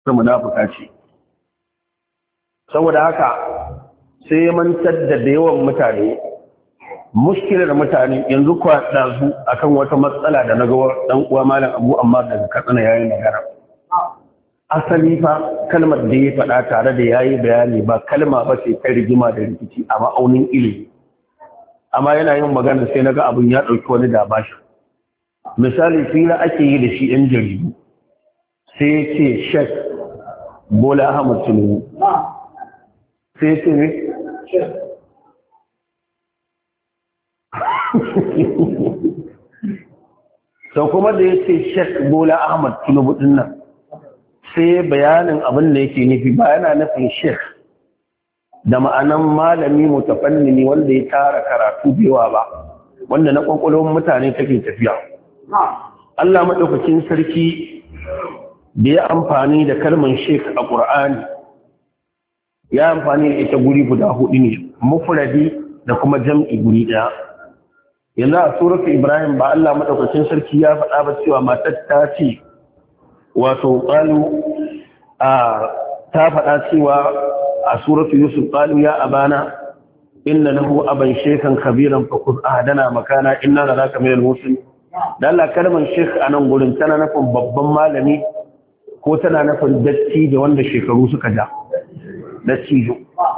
munafuka ce. Saboda haka sai ya mantar da yawan mutane, mushkilar mutane yanzu kwaɗa su akan wata matsala da na ga ɗan uwa malam Abu amma daga Katsina yayin magana. Asali fa kalmar da ya faɗa tare da yayi bayani ba kalma ba ce ta rigima da rikici a ma'aunin ilimi. Amma yana yin magana sai na ga abin ya ɗauki wani da bashi. Misali fira ake yi da shi 'yan jaridu sai ya ce Sheikh Bola Ahmad Tinubu sai ya ce ne? sau kuma da ya ce Sheikh Bola Ahmad Tinubu din nan sai bayanin abin da yake nufi ba yana nufin Sheikh da ma'anan malami mutafannini wanda ya tara karatu da yawa ba, wanda na kwakwalwar mutane take tafiya. Allah maɗaukakin sarki da ya amfani da kalmar Sheikh a ƙur'ani ya amfani da ita guri guda hudu ne, mufradi da kuma jam'i guri ɗaya. Yanzu a suratul Ibrahim ba Allah maɗaukakin sarki ya faɗa ba cewa matar ta ce wato qalu ta faɗa cewa a suratul Yusuf qalu ya abana inna lahu aban shaykhan kabiran fakuz ahadana makana inna naraka minal muslimin. Dan Allah kalmar sheikh a nan gurin tana nufin babban malami ko tana nufin dattijo wanda shekaru suka ja dattijo.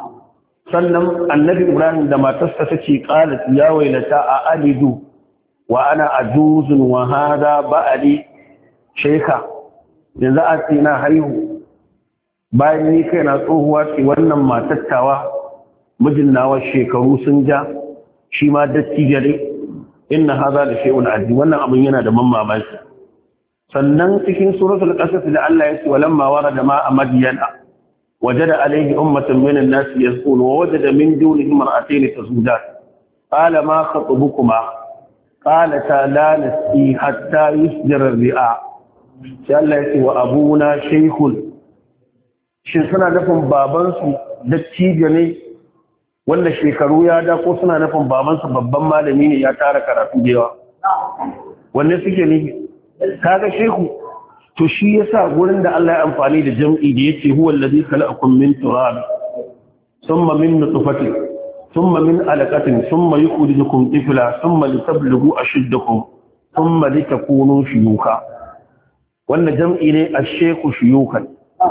Sannan annabi Ibrahim da matarsa ta ce qalat ya wailata a alidu wa ana ajuzun wa hada ba'ali shaykha, yanzu a ce na haihu bayan ni kai na tsohuwa ce wannan matattawa mijin nawa shekaru sun ja shi ma dattijo ne. Inna hadha la shay'un azim, wannan abun yana da mamaki. Sannan cikin suratul qasas da Allah ya ce walamma warada ma amadiyana wajada alayhi ummatan minan nas yazqulu wa wajada min dunihim mar'atayn tazudan qala ma khatubukuma qalata la nasqi hatta yusdira ar-ri'a. sai Allah ya ce wa abuna shaykhun, shin suna nufin babansu dattijo ne wanda shekaru ya da ko suna nufin babansu babban malami ne ya tara karatu da yawa? Wanne suke nufi? Kaga shehu to shi yasa gurin da Allah ya amfani da jam'i da yace huwa allazi khalaqakum min turab thumma min nutfatin thumma min alaqatin thumma yukhrijukum tifla thumma litablughu ashuddakum thumma litakunu shuyukha. Wannan jam'i ne ash-shaykhu shuyukan.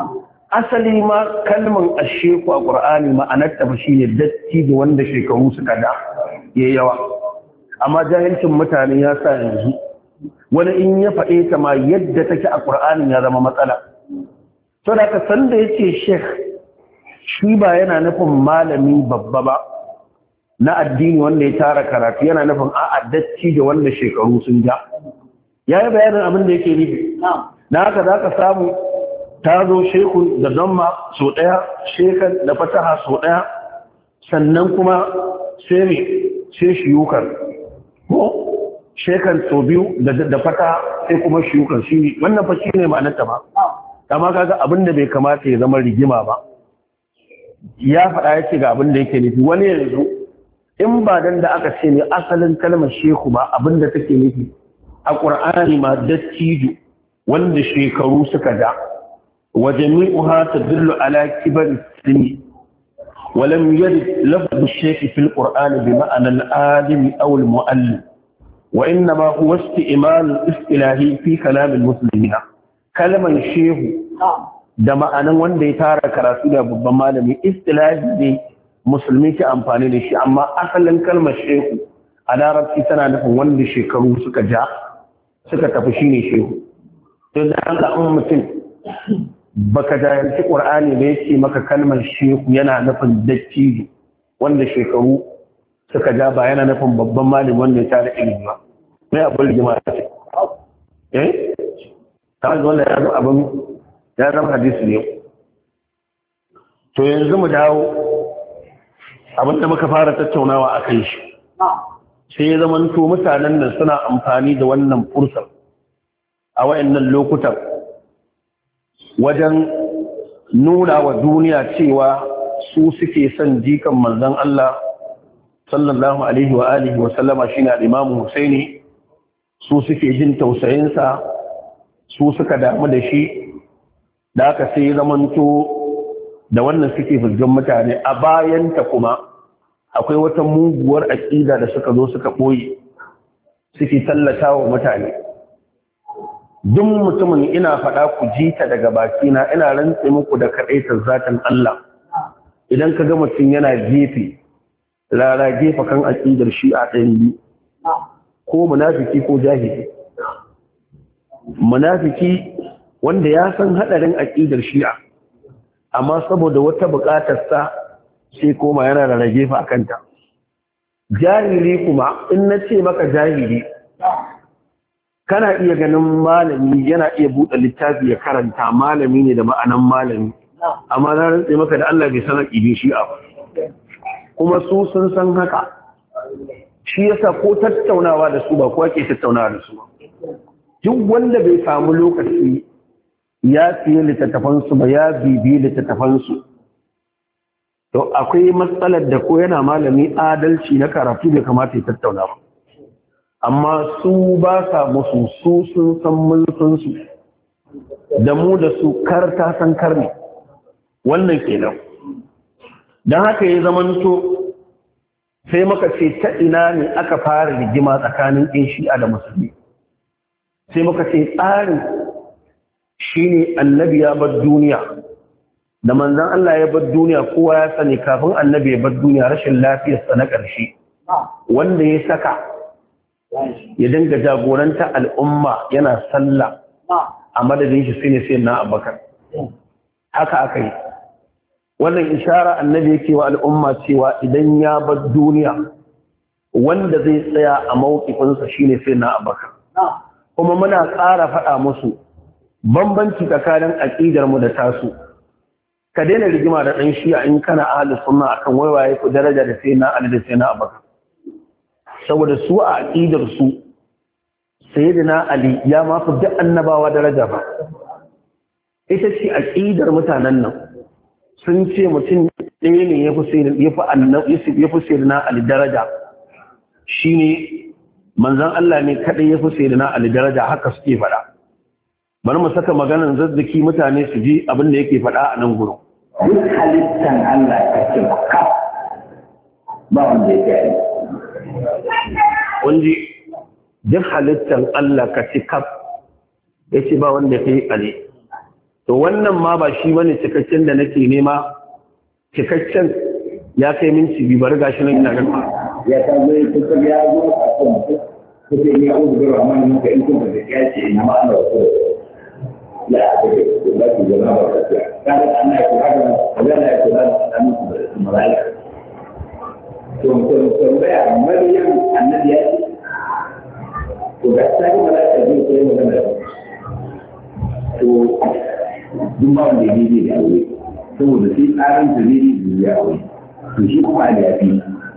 Asali ma kalman ash-shaykhu a Qur'ani ma'anar ta shine datti da wanda shekaru suka da yayi yawa. Amma jahilcin mutane ya sa yanzu wani in ya faɗe ta ma yadda take a Qur'ani ya zama matsala. To da ka san da yace sheikh shi ba yana nufin malami babba ba na addini wanda ya tara karatu, yana nufin a'a datti da wanda shekaru sun ja. Yayi bayanin abin da yake nufi. Na haka zaka samu ta zo shekun da zamma so ɗaya, shekan da fataha so ɗaya, sannan kuma sai shiyukan ko shekan so biyu da fataha sai kuma shiyukan shi. Wannan fa shi ne ma'anarta ba. Amma kaga abin da bai kamata ya zama rigima ba, ya faɗa ya ce ga abin da yake nufi. Wani yanzu in ba dan da aka ce ne asalin kalmar sheku ba abin da take nufi a ƙur'ani ma dattijo wanda shekaru suka da. وجميعها تدل على كبر السن ولم يرد لفظ الشيخ في القرآن بمعنى العالم أو المؤلم، وإنما هو استئمال الاصطلاحي في كلام المسلمين. كلمة الشيخ da ma'anan wanda ya tara karatu da babban malami istilahi ne musulmi ke amfani da shi, amma asalin kalmar shehu a larabci tana nufin wanda shekaru suka ja suka tafi shine shehu. To da an mutum baka jahilci Qur'ani da yake maka kalmar shehu yana nufin dattijo wanda shekaru suka ja, ba yana nufin babban malami wanda ya tara ilimi ba. Mai abin rigima ce ta zo da yanzu abin ya zama hadisi ne. To yanzu mu dawo abin da muka fara tattaunawa a kan shi, sai ya zama to mutanen nan suna amfani da wannan fursar a wayannan lokutan wajen nuna wa duniya cewa su suke son jikan manzon Allah sallallahu alaihi wa alihi wa sallama shine al-Imam Husaini, su suke jin tausayinsa, su suka damu da shi. da aka sai zamanto da wannan suke fuskan mutane a bayanta kuma akwai wata muguwar aƙida da suka zo suka ɓoye suke tallata wa mutane. Duk mutumin ina faɗa ku ji ta daga bakina ina rantse muku da kaɗaitar zatin Allah. Idan ka ga mutum yana gefe rara gefe kan aƙidar shi a ɗayan biyu ko munafiki ko jahili. Munafiki wanda ya san haɗarin aƙidar shi'a amma saboda wata buƙatarsa sai koma yana da rage fa akanta. Jahili kuma in na ce maka jahili kana iya ganin malami yana iya buɗe littafi ya karanta malami ne da ma'anan malami amma na rantse maka da Allah bai sanar ibin shi'a ba kuma su sun san haka shi yasa ko tattaunawa da su ba kowa ke tattaunawa da su ba. Duk wanda bai samu lokaci ya fiye littattafansu ba ya bibi littattafansu to akwai matsalar da ko yana malami adalci na karatu bai kamata ya tattauna ba amma su ba sa musu su sun san mulkinsu da mu da su karta san karni wannan kenan. Don haka ya zamanto sai maka ce ta ina ne aka fara rigima tsakanin ɗin shi'a da musulmi sai muka ce tsarin shi ne annabi ya bar duniya da manzan Allah ya bar duniya kowa ya sani kafin annabi ya bar duniya rashin lafiyarsa na ƙarshe wanda ya saka ya dinga jagoranta al'umma yana sallah a madadin shi sai ne sai na Abubakar. Haka aka yi wannan ishara annabi yake wa al'umma cewa idan ya bar duniya wanda zai tsaya a mawqifinsa shine sai na Abubakar. Kuma muna ƙara faɗa musu bambanci tsakanin aƙidar mu da tasu. Ka daina rigima da ɗan shi'a in kana ahli sunna akan waiwaye ku daraja da sai na Ali da sai na Abubakar. Saboda su a aƙidar su sayyidina Ali ya ma fi duk annabawa daraja ba. Ita ce aƙidar mutanen nan sun ce mutum ɗaya ne ya fi sayyidina Ali daraja shine manzon Allah ne kadai ya fi sayyidina Ali daraja haka suke faɗa. Bari mu saka maganar zazzaki mutane su ji abin da yake faɗa a nan gurin. Duk halittan Allah ka ce kaf ba wanda ya kai. Kunji duk halittan Allah ka ce kaf ya ce ba wanda ya kai Ali. To wannan ma ba shi bane cikakken da nake nema cikakken ya kai minti biyu bari gashi nan ina ganin. Ya ta zo ya zo a kan kuke ne a wurin Rahman ka in kun da ya ce ina ma Allah ko la da ba ki jama'a ba ta kada Allah ya kula da Allah ya kula da malaika to baya Maryam annabi ya ce to ga sai malaika zai koyi magana to duk ba wanda yake da aure saboda sai tsarin da ne ya aure to shi kuma da yafi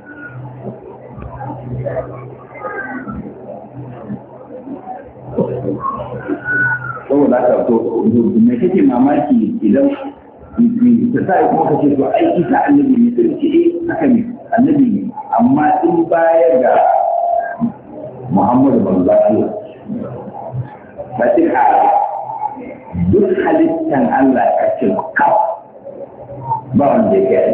saboda haka to me kake mamaki idan ta sai kuma kace to ai isa annabi ne sai ce haka ne annabi ne amma in baya ga Muhammadu manzo ba tika duk halittan Allah ka ce ka ba wanda ya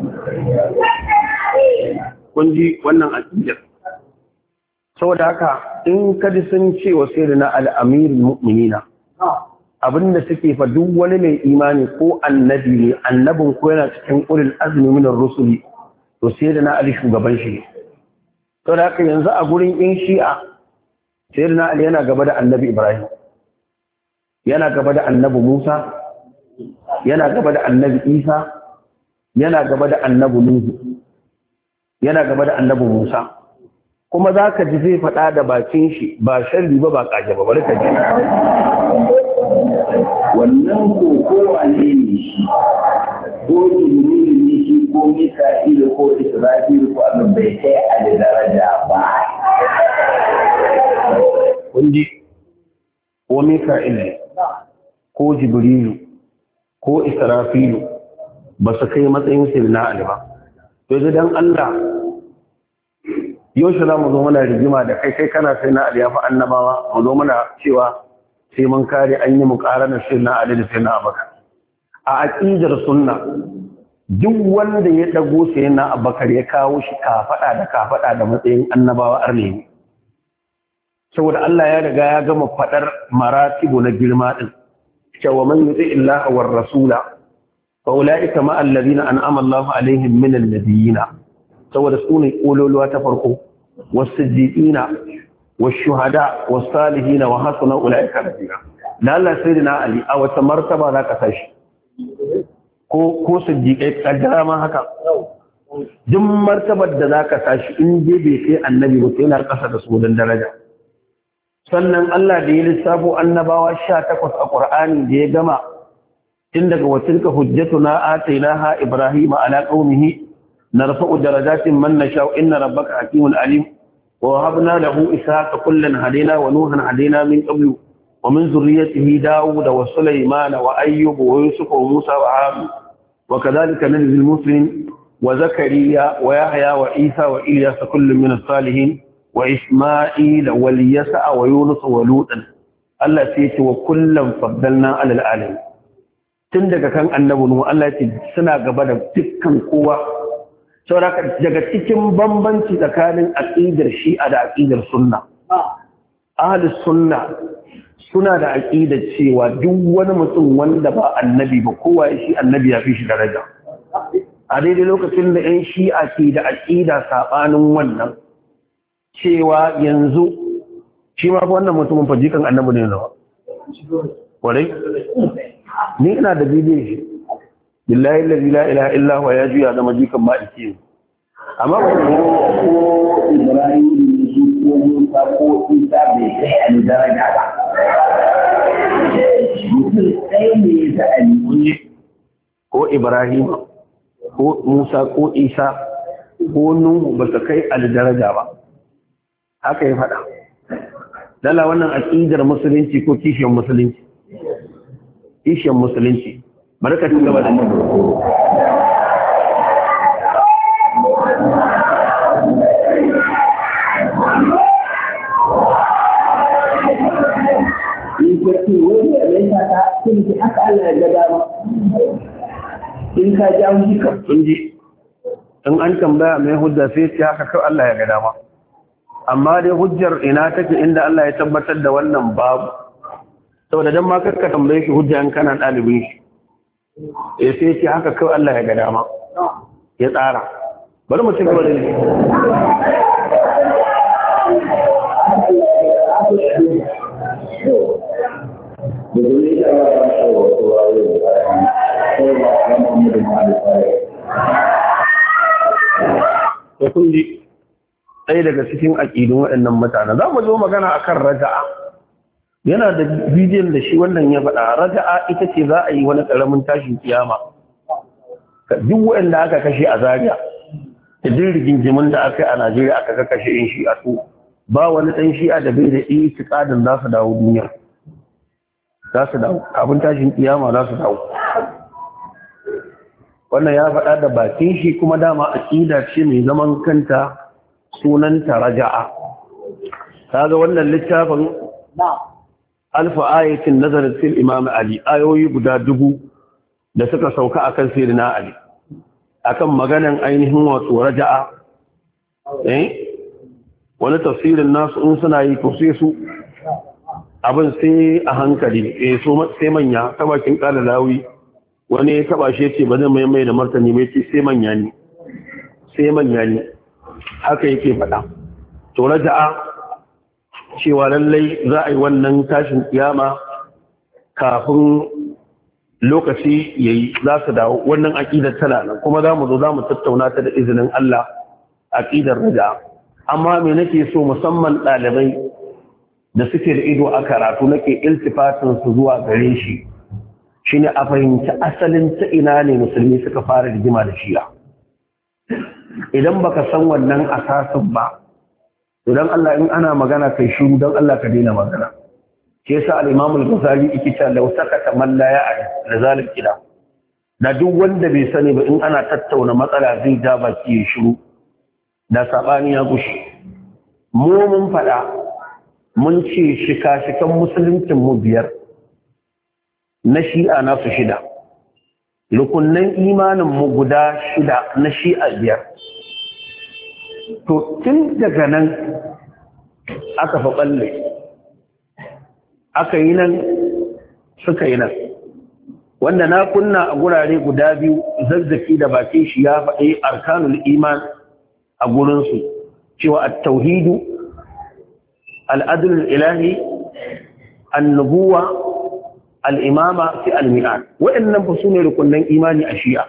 kun ji wannan aqidar. Saboda haka in kadi sun ce wa sayyidina al-amirul mu'minina abinda suke fa duk wani mai imani ko annabi ne annabin ko yana cikin ulul azmi min ar-rusuli to sayyidina Ali shugaban shi ne. Saboda haka yanzu a gurin in shi'a sayyidina Ali yana gaba da annabi Ibrahim, yana gaba da annabi Musa, yana gaba da annabi Isa, yana gaba da annabi Nuhu, yana gaba da annabi Musa. Kuma za ka ji zai faɗa da bakin shi ba sharri ba ba ƙaje ba bari ka ji. Wannan kowa ne shi ko Jibrilu ne shi ko Mika'ilu ko Isra'ilu ko abin bai kai a daraja ba. Kun ji ko Mika'ilu ko Jibrilu ko Isra'ilu ba su kai matsayin sirna Ali ba. To dan Allah yau shi za mu zo mana rigima da kai kana sai na Ali ya fi annabawa mu zo mana cewa sai mun kare an yi muƙaranar sai na Ali da sai na Abubakar. a aqidar sunna duk wanda ya dago sai na Abubakar ya kawo shi kafada da matsayin annabawa arne saboda Allah ya riga ya gama fadar maratibu na girma din cewa man yuti illaha war rasula fa ulaika ma alladhina an'ama Allahu alaihim minan nabiyina saboda sune kololuwa ta farko was-siddiqina wash-shuhada was-salihina wa hasuna ulaika rafiqa dan Allah sayyidina Ali a wata martaba za ka tashi ko siddiqai kaddara ma haka duk martabar da za ka tashi in je bai kai annabi ba sai yana kasa da su dan daraja sannan Allah da ya lissafo annabawa 18 a Qur'ani da ya gama tun daga watilka hujjatuna atainaha ibrahima ala qaumihi narfa'u darajatin man nasha'u inna rabbaka hakimun alim wa habna lahu ishaqa kullan hadaina wa nuhan hadaina min qablu wa min zurriyyatihi daud wa sulaiman wa ayyub wa yusuf wa musa wa harun wa kadhalika najzi al-muslimin wa zakariya wa yahya wa isa wa ilyas kullun min as-salihin wa isma'il wa yasa wa yunus wa lutan Allah sai ya ce wa kullan faddalna alal alamin tun daga kan annabi Nuhu Allah ya ce suna gaba da dukkan kowa saboda daga cikin bambanci tsakanin aqidar Shi'a da aqidar Sunna ahlus sunna suna da aqidar cewa duk wani mutum wanda ba annabi ba kowa shi annabi ya fi shi daraja a daidai lokacin da ƴan Shi'a ke da aqida sabanin wannan cewa yanzu shi ma wannan mutumin fajikan annabi ne nawa kwarai ni ina da bidiyon shi billahi la ilaha illa huwa ya juya da majikan ma'aiki amma ba ko Ibrahim shi ko Musa ko Isa bai kai an daraja ba mutum sai ne da ali ko Ibrahim ko Musa ko Isa ko Nuhu ba su kai al daraja ba haka ya faɗa dala wannan aqidar musulunci ko kishiyar musulunci kishiyar musulunci barka ci gaba da in ka ji an jika sun ji in an tambaya mai hujja sai ce haka kawai Allah ya ga dama amma dai hujjar ina take inda Allah ya tabbatar da wannan babu saboda dan ma karka tambaye shi hujja in kana dalibin shi sai ce haka kawai Allah ya ga dama ya tsara bari mu ci gaba da kun ji ɗaya daga cikin aƙidun waɗannan mutane za mu zo magana akan raja'a yana da bidiyon da shi wannan ya faɗa raja'a ita ce za a yi wani ƙaramin tashin kiyama duk waɗanda aka kashe a Zaria da duk rigingimin da aka yi a Najeriya aka kashe in shi a su ba wani ɗan shi'a da bai da itikadin za su dawo duniya za su dawo abin tashin kiyama za su dawo wannan ya faɗa da bakin shi kuma dama aƙida ce mai zaman kanta sunanta raja'a kaga wannan littafin alfa ayatin nazarin fil imam ali ayoyi guda 1000 da suka sauka akan sayyidina ali akan maganan ainihin wato raja'a wani tafsirin nasu in suna yi to sai su abin sai a hankali so sai manya ta bakin kala lawi wani ya taba shi ce ba zai mai da martani mai ce sai manya ne haka yake faɗa to raja'a cewa lallai za a yi wannan tashin kiyama kafin lokaci yayi za su dawo wannan aqidar tana nan kuma za mu zo za mu tattauna ta da izinin Allah aqidar raja'a amma me nake so musamman ɗalibai da suke da ido a karatu nake iltifatin su zuwa gare shi shine a fahimci asalin ta ina ne musulmi suka fara rigima da shi'a idan baka san wannan asasin ba to dan Allah in ana magana kai shiru dan Allah ka daina magana ke yasa al-Imam al-Ghazali yake cewa law sakata man la ya'a la zalim kila da duk wanda bai sani ba in ana tattauna matsala zai ja baki ya shiru da sabani ya gushi mu mun fada mun ce shika-shikan musuluncin mu 5 na shi'a nasu 6 rukunnan imanin mu guda 6 na shi'a 5 to tun daga nan aka fa balle aka yi nan suka yi nan wanda na kunna a gurare guda 2 zazzaki da bakin shi ya faɗi arkanul iman a gurinsu cewa at-tauhidu al-adl al-ilahi an-nubuwa al-imama fi al-mi'ad wa'annan fa sune rukunnan imani a shi'a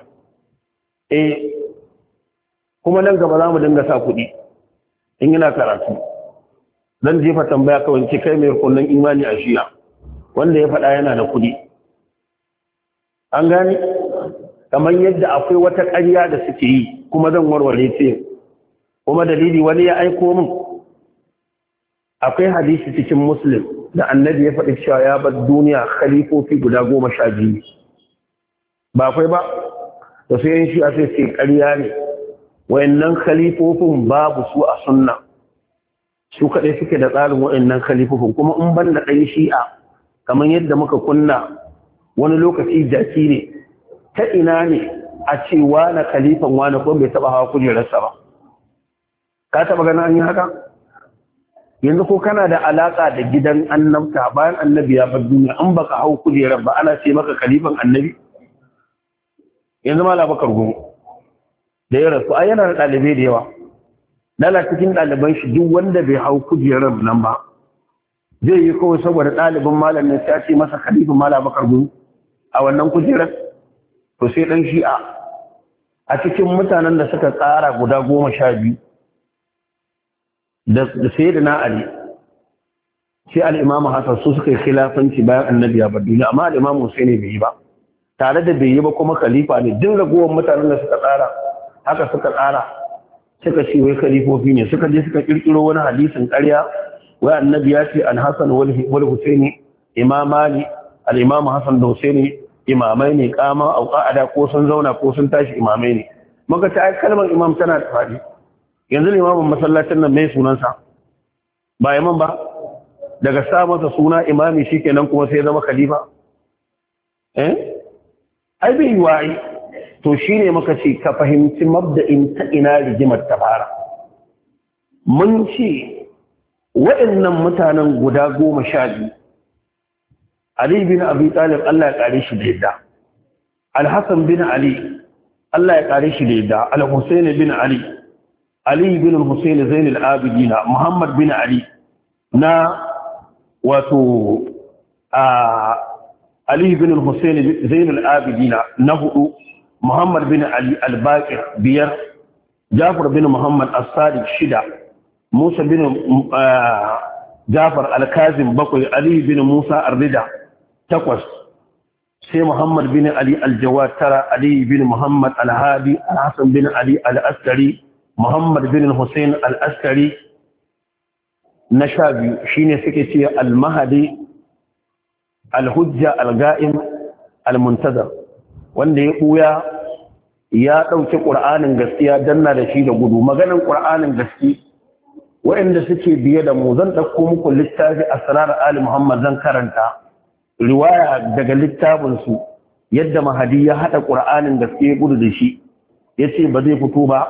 kuma nan gaba za mu dinga sa kuɗi in yana karatu zan jefa tambaya kawai ce kai mai rukunnan imani a shi'a wanda ya faɗa yana da kuɗi an gane kamar yadda akwai wata ƙarya da suke yi kuma zan warware ce kuma dalili wani ya aiko min akwai hadisi cikin muslim da annabi ya faɗi cewa ya bar duniya khalifofi guda 12 ba akwai ba da sai yin shi a sai ce ƙarya ne wayannan khalifofin babu su a sunna su kaɗai suke da tsarin wayannan khalifofin kuma in ban da ɗan shi'a kamar yadda muka kunna wani lokaci jaki ne ta ina ne a ce wani khalifan wani ko bai taɓa hawa kujerarsa ba ka taɓa ganin an yi haka yanzu ko kana da alaƙa da gidan annabta bayan annabi ya bar duniya an baka hau kujerar ba ana ce maka khalifan annabi yanzu ma labakar gumu da ya rasu ai yana da ɗalibai da yawa lala cikin ɗaliban shi duk wanda bai hau kujerar nan ba zai yi kawai saboda ɗalibin malam ne sai ce masa khalifan malam bakar gumu a wannan kujerar to sai ɗan shi'a a cikin mutanen da suka tsara guda 12 da sai da na ali sai al'imamu hassan su suka yi khilafanci bayan annabi ya bar duniya amma al'imamu sai ne bai yi ba tare da bai yi ba kuma khalifa ne duk ragowar mutanen da suka tsara haka suka tsara suka ce wai khalifofi ne suka je suka kirkiro wani hadisin ƙarya wai annabi ya ce al-hasan wal husaini imamani al-imamu hasan da husaini imamai ne kama au qa'ada ko sun zauna ko sun tashi imamai ne muka ta ai kalmar imam tana da fadi yanzu limamin masallacin nan mai sunansa ba imam ba daga sa masa suna imami shikenan kuma sai zama khalifa ai bai wai to shine muka ce ka fahimci mabda'in ta ina rigimar ta fara mun ce waɗannan mutanen guda 12 Ali bin Abi Talib Allah ya kare shi da yadda Al-Hasan bin Ali Allah ya kare shi da yadda Al-Husayn bin Ali Ali bin Husayn Zain al-Abidin Muhammad bin Ali na wato Ali bin Husayn Zain al-Abidin na 4 Muhammad bin Ali al-Baqir 5 Jafar bin Muhammad as-Sadiq 6 Musa bin Jafar al-Kazim 7 Ali bin Musa ar-Rida 8 sai Muhammad bin Ali al-Jawad 9 Ali bin Muhammad al-Hadi al-Hasan bin Ali al-Askari Muhammad bin Hussein al-Askari na 12 shine suke ce al-Mahdi al-Hujja al-Ga'im al-Muntazir wanda ya buya ya dauki Qur'anin gaskiya danna da shi da gudu maganan Qur'anin gaskiya waɗanda suke biye da mu zan ɗauko muku littafi Asrar Ali Muhammad zan karanta riwaya daga littafinsu yadda Mahadi ya haɗa ƙur'anin da suke gudu da shi ya ce ba zai fito ba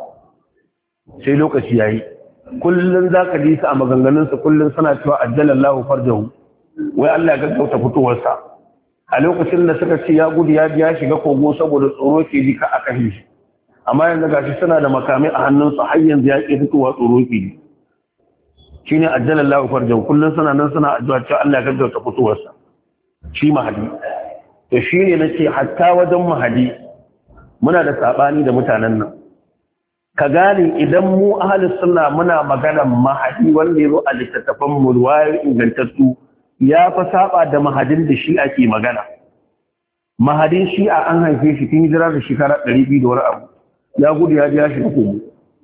sai lokaci ya yi kullum za ka ji su a maganganunsu kullum suna cewa ajjalallahu farjahu wai Allah ya gaggauta fitowarsa a lokacin da suka ce ya gudu ya biya shiga kogo saboda tsoro ke ji ka aka shi amma yanzu gashi suna da makamai a hannunsu har yanzu ya ƙi fitowa tsoro ke ji shi ne ajjalallahu farjahu kullum suna nan suna addu'a cewa Allah ya gaggauta fitowarsa shi Mahadi to shi ne na ce hatta wajen Mahadi muna da saɓani da mutanen nan ka gane idan mu ahalus sunna muna maganar Mahadi wanda ya zo a littattafan mu ruwayar ingantattu ya fa saba da Mahadin da shi ake magana Mahadin shi a an haife shi tun hijira da shekara 200 da wani abu ya gudu ya ji ya shiga kogo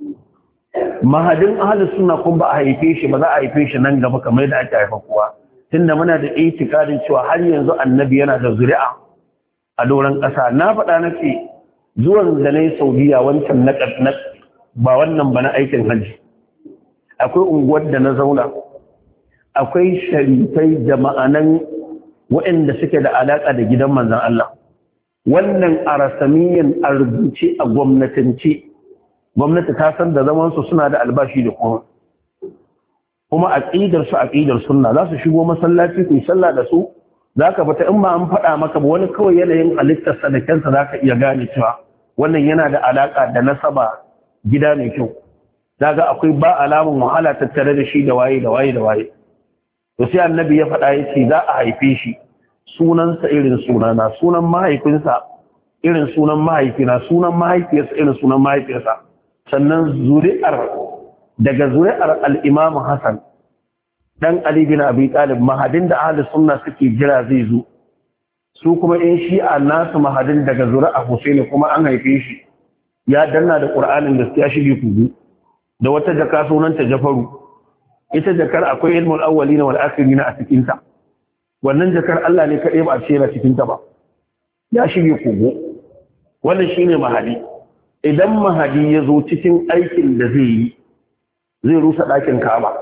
Mahadin ahalus sunna kun ba a haife shi ba za a haife shi nan gaba kamar yadda ake haifa kowa tunda muna da itikadin cewa har yanzu annabi yana da zuri'a a doron ƙasa na faɗa nake zuwan da na yi Saudiya wancan na ba wannan ba na aikin hajji akwai unguwar da na zauna akwai sharifai da ma'anan waɗanda suke da alaƙa da gidan manzan Allah wannan a rasamiyan a rubuce a gwamnatance gwamnati ta san da zamansu suna da albashi da kuma aqidar su aqidar sunna za su shigo masallaci ku yi sallah da su zaka bata in ba an faɗa maka ba wani kawai yanayin halittar sa da kansa zaka iya gane cewa wannan yana da alaka da nasaba gida mai kyau daga akwai ba alamun wahala tattare da shi da waye to sai annabi ya faɗa yace za a haife shi sunansa irin sunana sunan mahaifinsa irin sunan mahaifina sunan mahaifiyarsa irin sunan mahaifiyarsa sannan daga zuri'ar al-Imam Hassan dan Ali bin Abi Talib mahadin da ahli sunna suke jira zai zo su kuma in shi'a nasu mahadin daga zuri'ar Husaini kuma an haife shi ya danna da Qur'anin gaskiya shige kugu da wata jaka sunanta Jafaru ita jakar akwai ilmul awwalina wal akhirina a cikin ta wannan jakar Allah ne kaɗai ba a ce yana cikin ta ba ya shige kugu wannan shine mahadi idan mahadi ya zo cikin aikin da zai rusa ɗakin Ka'aba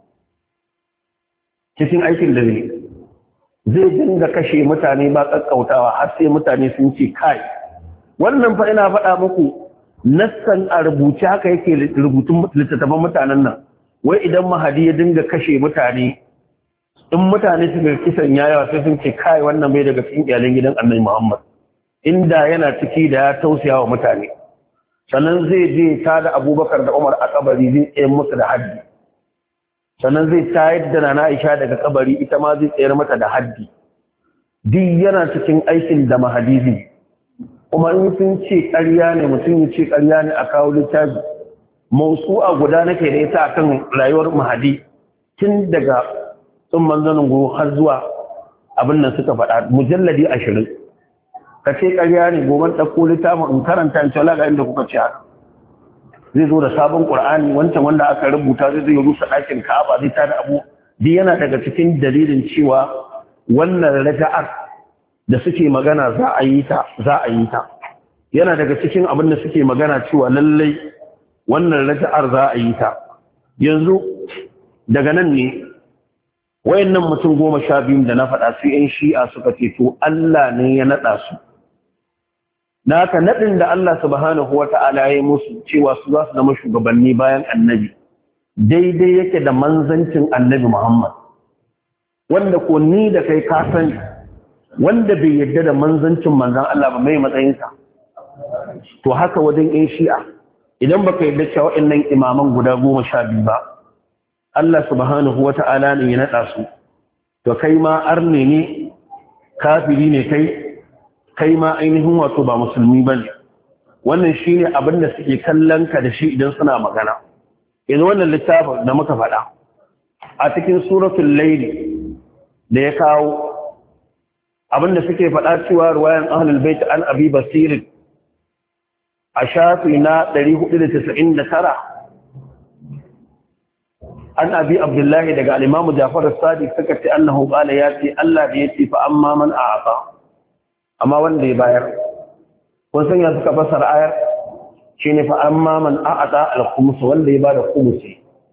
cikin aikin da zai dinga kashe mutane ba kakkautawa har sai mutane sun ce kai wannan fa ina faɗa muku nassan a rubuce haka yake rubutun littattafan mutanen nan wai idan mahadi ya dinga kashe mutane in mutane suka kisan yayawa sai sun ce kai wannan bai daga cikin iyalan gidan Annabi Muhammad inda yana ciki da ya tausaya wa mutane sannan zai je ta da Abubakar da Umar a kabari zai tsayar musu da haddi sannan zai tayar da Nana Aisha daga kabari ita ma zai tsayar mata da haddi duk yana cikin aikin da mahadi zai kuma in sun ce ƙarya ne mutum ya ce ƙarya ne a kawo littafi mausu'a guda nake da ita akan rayuwar mahadi tun daga sun manzanin guru har zuwa abin nan suka faɗa mujalladi 20 ka ce ƙarya ne gobe ɗauko littafin in karanta in cewa ga inda kuka ce haka zai zo da sabon ƙur'ani wancan wanda aka rubuta zai rusa ɗakin ka'aba zai tada abu duk yana daga cikin dalilin cewa wannan raja'ar da suke magana za a yi ta yana daga cikin abin da suke magana cewa lallai wannan raja'ar za a yi ta yanzu daga nan ne wayannan mutum 12 da na faɗa su yan shi'a suka ce to Allah ne ya naɗa su na haka naɗin da Allah subhanahu wata'ala ya yi musu cewa su za su zama shugabanni bayan annabi daidai yake da manzancin annabi Muhammad wanda ko ni da kai ka sani wanda bai yarda da manzancin manzan Allah ba mai matsayinsa to haka wajen yan shi'a idan baka yarda cewa waɗannan imaman guda 12 ba Allah subhanahu wata'ala ne ya nada su to kai ma arne ne kafiri ne kai ma ainihin wato ba musulmi bane wannan shine abin da suke kallon ka da shi idan suna magana yanzu wannan littafin da muka faɗa a cikin suratul layl da ya kawo abinda suke faɗa cewa ruwayan ahlul bait an abi basir a shafi na 499 an abi abdullahi daga al-imam Ja'far as-Sadiq suka ce annahu qala yati Allah da yace fa amma man a'ata amma wanda ya bayar kun san ya suka fasara ayar shine fa amma man a'ata al-khums wanda ya bada khumsi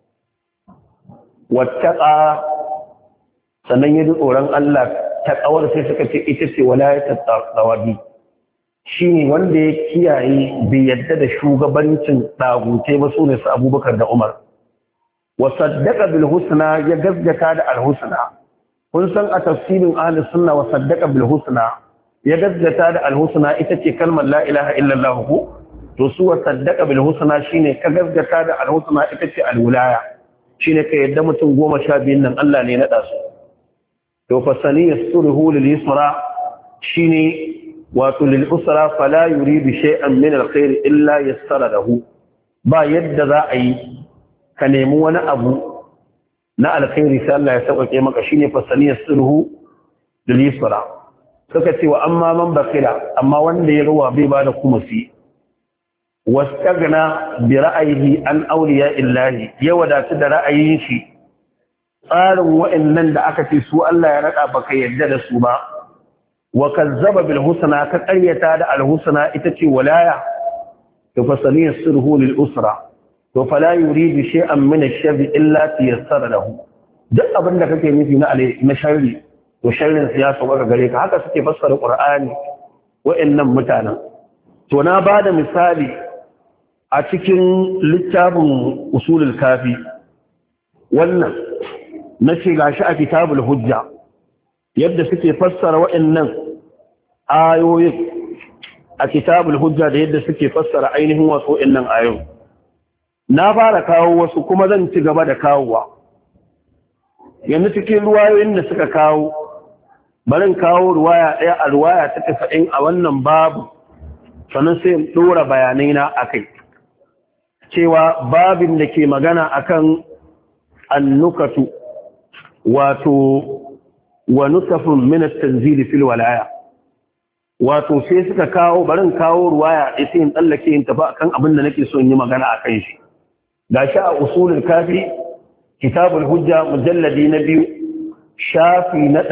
wattaqa sannan ya ji tsoron Allah ta kawar sai suka ce ita ce walayatul tawabi shine wanda ya kiyaye bai yadda da shugabancin dagute ba sune su Abubakar da Umar wa saddaqa bil husna ya gaskata da al husna kun san a tafsirin ahli sunna wa saddaqa bil husna ya gaskata da al husna ita ce kalmar la ilaha illallah ko to su wa saddaqa bil husna shine ka gaskata da al husna ita ce al wilaya shine ka yadda mutum 12 nan Allah ne ya nada su to fasani yasruhu lil yusra shine wato lil usra fala yuridu shay'an min al khair illa yassara lahu ba yadda za a yi ka nemi wani abu na alkhairi sai Allah ya sauke maka shine fasani yasruhu lil yusra suka ce wa amma man bakila amma wanda ya ruwa bai bada kumusi wastagna bi ra'ayihi an awliya illahi ya wadatu da ra'ayin shi tsarin wa'annan da aka ce su Allah ya rada baka yadda da su ba wa kazzaba bil husna ka qaryata da al husna ita ce walaya to fasani yasruhu lil usra to fala yuridu shay'an min ash-sharr illa tiyassara lahu duk abin da kake nufi na sharri to sharrin siyasa ga gare ka haka suke fassara qur'ani wa'annan mutanen. To na ba da misali a cikin littafin usulul kafi wannan na ce gashi a kitabul hujja yadda suke fassara wa'annan ayoyin a kitabul hujja da yadda suke fassara ainihin wasu wa'annan ayoyin. Na fara kawo wasu kuma zan ci gaba da kawowa. Yanzu cikin ruwayoyin da suka kawo barin kawo ruwaya ɗaya a ruwaya ta 90 a wannan babu, sannan sai in ɗora bayanai na akai cewa babin da ke magana akan annukatu wato wa nusafun min at-tanzil fil walaya, wato sai suka kawo barin kawo ruwaya ɗaya sai in tsallake in tafi akan abin da nake so in yi magana akan shi. Gashi a usulul kafi kitabul hujja mujalladi na 2 shafi na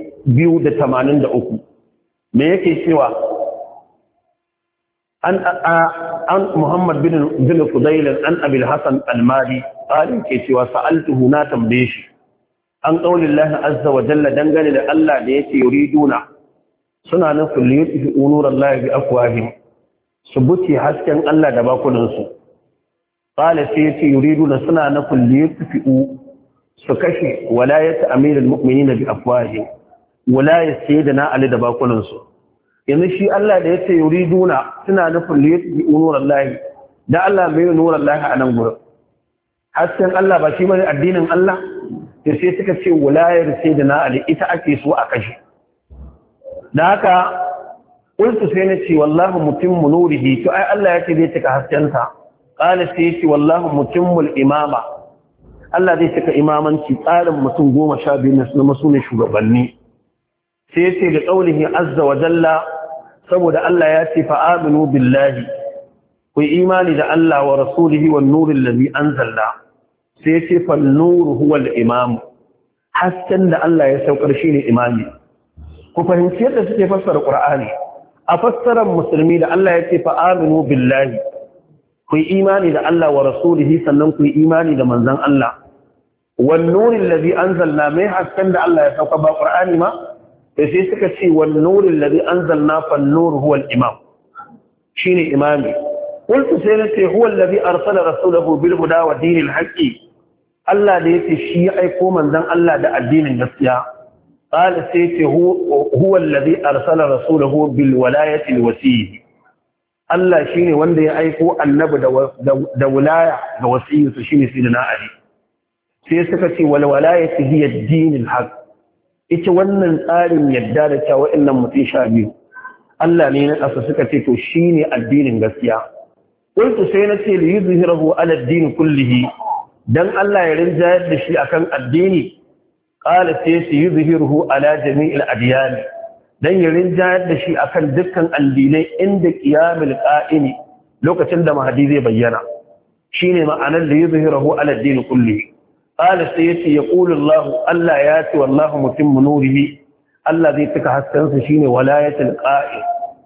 283 me yake cewa an Muhammad bin Fudayl an Abi al-Hasan al-Mali qalin ke cewa sa'altuhu na tambaye shi an qaulillahi azza wa jalla dangane da Allah da yake yuriduna suna nufin liyuti unurallahi bi afwahihim subuti hasken Allah da bakunan su qala sai yace yuriduna suna nufin liyuti su kashe walayat amirul mu'minin bi afwahihim walayat sayyidina Ali da bakunan su. Yanzu shi Allah da yace yuriduna suna nufin liyuti unurallahi da Allah mai unurallahi a nan gurin hasken Allah ba shi bane addinin Allah to sai suka ce walayar sayyidina Ali ita ake so a kashe. Da haka qultu sai na ce wallahi mutimmu nurihi to ai Allah yake zai cika haskensa. Qala sai yace wallahi mutimmul imama Allah zai cika imamanci tsarin mutum 12 na sunan shugabanni. Sai yace da qaulihi azza wa jalla saboda Allah ya ce fa aminu billahi ku imani da Allah wa rasulihi wan nuril ladhi anzalna. Sai yace fal nuru huwal imam hasken da Allah ya saukar shine imami. Ku fahimci yadda suke fassara Qur'ani a fassarar musulmi da Allah ya ce fa aminu billahi ku imani da Allah wa rasulihi sannan ku imani da manzon Allah wan nuril ladhi anzalna mai hasken da Allah ya sauka ba Qur'ani ma sai suka ce wan nuril ladhi anzalna fan nur huwa al imam shine imami. Qultu sai nace huwa alladhi arsala rasulahu bil huda wa dinil haqqi Allah da yace shi ya aiko manzon Allah da addinin gaskiya. قال سيتي هو الذي أرسل رسوله بالولاية الوسيء الله شيني wanda ya aiko annabi da wilaya ga wasiyinsu shine sidina Ali. Sai suka ce wal walayatu hiya ad-din al-haq ita wannan tsarin yadda da cewa wa'annan mutum 12 Allah ne na kasa suka ce to shine addinin gaskiya. Qultu sai na ce li yuzhirahu ala ad-din kullihi dan Allah ya rinjayar da shi akan addini. Ƙala sai su yi zuhiruhu ala jami'il adiyani don yi rinjayar da shi akan dukkan addinai inda ƙiyamil ƙa'ini lokacin da mahadi zai bayyana shi ne ma'anar da yi zuhiruhu ala dini kulli. Ƙala sai ya ce ya ƙulun Allah ya ce wallahu mutum nurihi Allah zai cika haskensa shi ne walayatul ƙa'i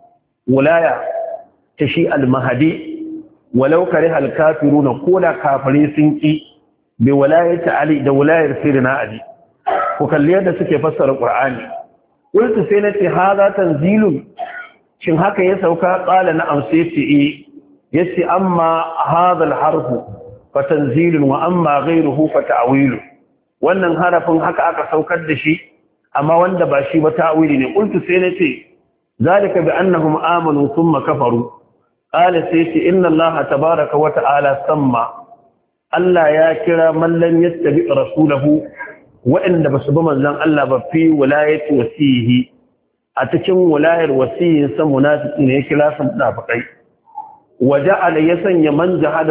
walaya ta shi al-mahadi walau kare al-kafiru na koda kafare sun ƙi bai walayata Ali da walayar sirina Ali. Ku kalli yadda suke fassara Qur'ani. Qultu sai nace hadha tanzilun shin haka ya sauka qala na amsati yace amma hadha al-harf fa tanzilun wa amma ghayruhu fa ta'wil. Wannan harafin haka aka saukar da shi amma wanda ba shi ba ta'wili ne. Qultu sai nace zalika bi annahum amanu thumma kafaru. Qala sai ce inna Allah tabaaraka wa ta'ala samma Allah ya kira man lam yattabi rasulahu waɗanda ba su bi manzan Allah ba fi wilayati wasihi a cikin wilayar wasiyin sa munafiki ne ya kira su munafikai waja'ala ya sanya man jahada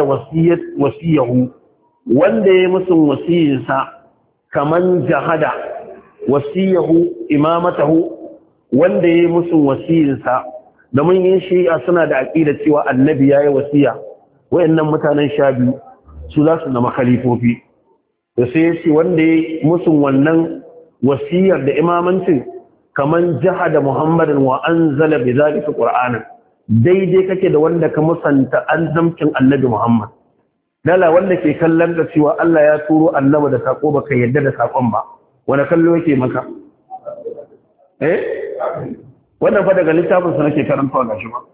wasiyahu wanda ya musun wasiyin sa kaman jahada wasiyahu imamatahu wanda ya musun wasiyin sa da mun yin shi'a suna da aqida cewa annabi yayi wasiya wayannan mutanen 12 su za su zama khalifofi. Da sai yace wanda ya musun wannan wasiyar da imamancin kaman jahada Muhammadin wa anzala bi zalika Qur'anan daidai kake da wanda ka musanta annabcin Annabi Muhammad. Dala wanda ke kallon da cewa Allah ya turo annabi da sako baka yadda da sakon ba wani kallo yake maka wannan fa daga littafin sa nake karantawa gashi ba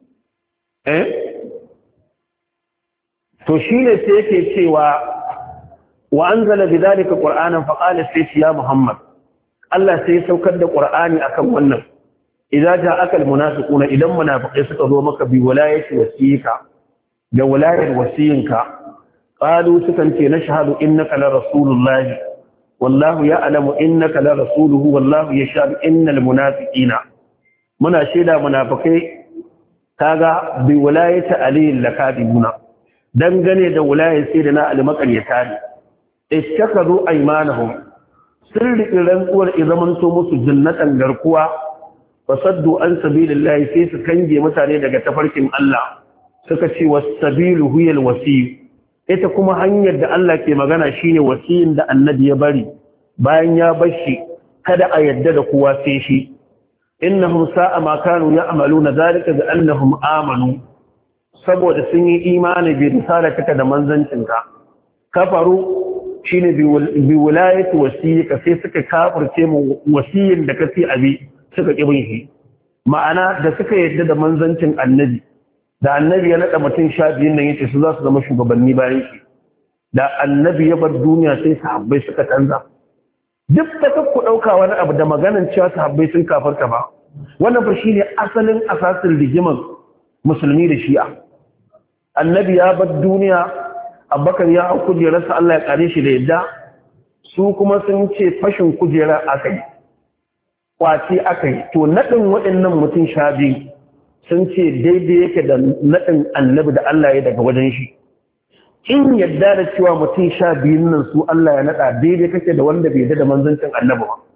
to shine sai yake cewa wa anzala bidhalika qur'anan fa qala sayyidi ya muhammad Allah sai saukar da qur'ani akan wannan idza ja'aka almunafiquna idan munafiqai suka zo maka bi walayati wasiyika da walayar wasiyinka qalu sukan ce nashhadu innaka la rasulullahi wallahu ya'lamu innaka la rasuluhu wallahu yashhadu innal munafiqina muna shaida munafikai kaga bi walayati aliyin lakadibuna dangane da walayar sayyidina ali maqaryata ne ittakazu aymanahum sirri rantsuwar izamanto musu jannatan garkuwa fasaddu an sabilillahi sai su kange mutane daga tafarkin Allah suka ce was-sabilu huwal wasiy ita kuma hanyar da Allah ke magana shine wasiyin da annabi ya bari bayan ya bashi kada a yadda da kowa sai shi innahum sa'a ma kanu ya'maluna zalika bi annahum amanu saboda sun yi imani bi risalatika da manzancinka kafaru shine bi wilayati wasiyika sai suka kafirce mu wasiyin da kace abi suka kibin shi ma'ana da suka yadda da manzancin annabi da annabi ya nada mutum 12 nan yace su za su zama shugabanni bayan shi da annabi ya bar duniya sai sahabbai suka canza duk da ku dauka wani abu da maganan cewa sahabbai sun kafarta ba wannan fa shine asalin asasin rigiman musulmi da shi'a annabi ya bar duniya abubakar ya hau kujerarsa Allah ya kare shi da yadda su kuma sun ce fashin kujerar akai kwaci akai to nadin waɗannan mutum 12 sun ce daidai yake da nadin annabi da Allah ya daga wajen shi in yadda da cewa mutum 12 nan su Allah ya nada daidai kake da wanda bai da manzancin annabi ba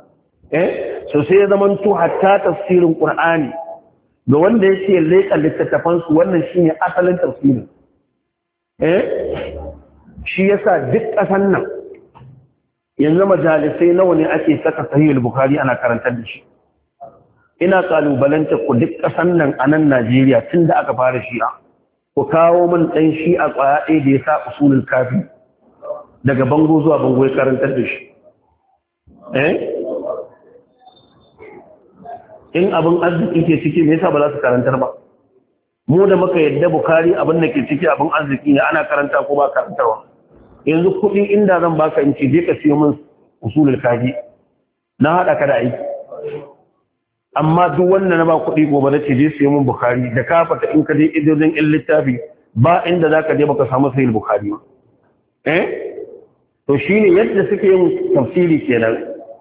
so sai ya zaman to hatta tafsirin qur'ani ga wanda yake leƙa littattafan su wannan shine asalin tafsirin shi yasa duk ƙasan nan yanzu majalisai nawa ne ake saka sahihul bukhari ana karantar da shi ina kalubalanta ku duk ƙasan nan a nan Najeriya tunda aka fara shi'a ku kawo min ɗan shi'a ƙwaya ɗaya da ya sa usulul kafi daga bango zuwa bango ya karantar da shi in abin arziki ke ciki me yasa ba za su karantar ba mu da muka yadda bukari abin da ke ciki abin arziki ne ana karanta ko ba karantarwa yanzu kuɗi inda zan baka in ce je ka siyo min usulul kafi na haɗa ka da aiki amma duk wanda na ba kuɗi gobe na ce je siyo min bukari da ka fata in ka je idodin in littafi ba inda za ka je baka samu sahih bukari ba to shine yadda suke yin tafsiri kenan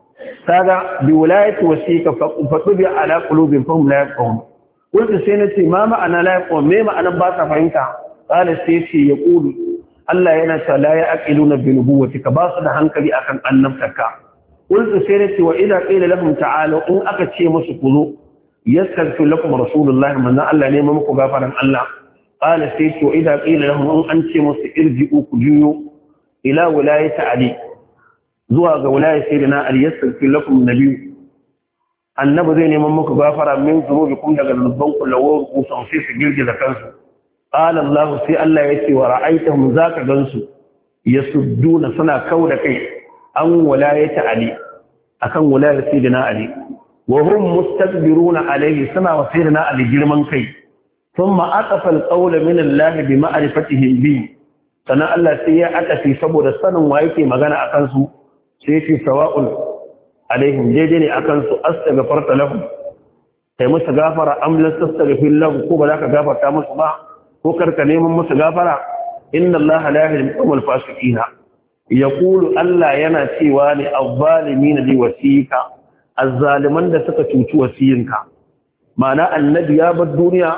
kaga bi wilayati wasika fatubi ala qulubin fahum la yaqum kullu sai nace ma ma'ana la yaqum me ma'anan ba ta fahimta qala sai ce yaqulu Allah yana ta la yaqiluna bi nubuwatika ba su da hankali akan annabtaka kullu sai nace wa ila qila lahum ta'alu in aka ce musu kuzo yastaghfir lakum rasulullah manna Allah ne muku gafaran Allah qala sai ce wa ila qila lahum an ce musu irji'u ku juyo ila wilayati ali zuwa ga wilayar sayyidina Ali yastaghfir lakum nabiyyu annabi zai neman muku gafara min zunubikum daga zunuban ku lawo ku san sai su girgiza kansu qala Allah sai Allah ya ce wa ra'aytahum zaka gansu yasudduna suna kauda kai an wilayati Ali akan wilayar sayyidina Ali wa hum mustakbiruna alayhi suna wa sayyidina Ali girman kai thumma aqafa al-qawla min Allah bi ma'rifatihi bi sana Allah sai ya atafi saboda sanin wa yake magana akan su sai ce sawa'un alaihim daidai ne akan su astaghfarta lahum kai musu gafara am la tastaghfir lahum ko ba za ka gafarta musu ba ko karka neman musu gafara inna Allah la yahdi al-qawmal fasiqina yaqulu Allah yana cewa ne az-zalimin li wasika az-zaliman da suka cuci wasiyinka ma'ana annabi ya bar duniya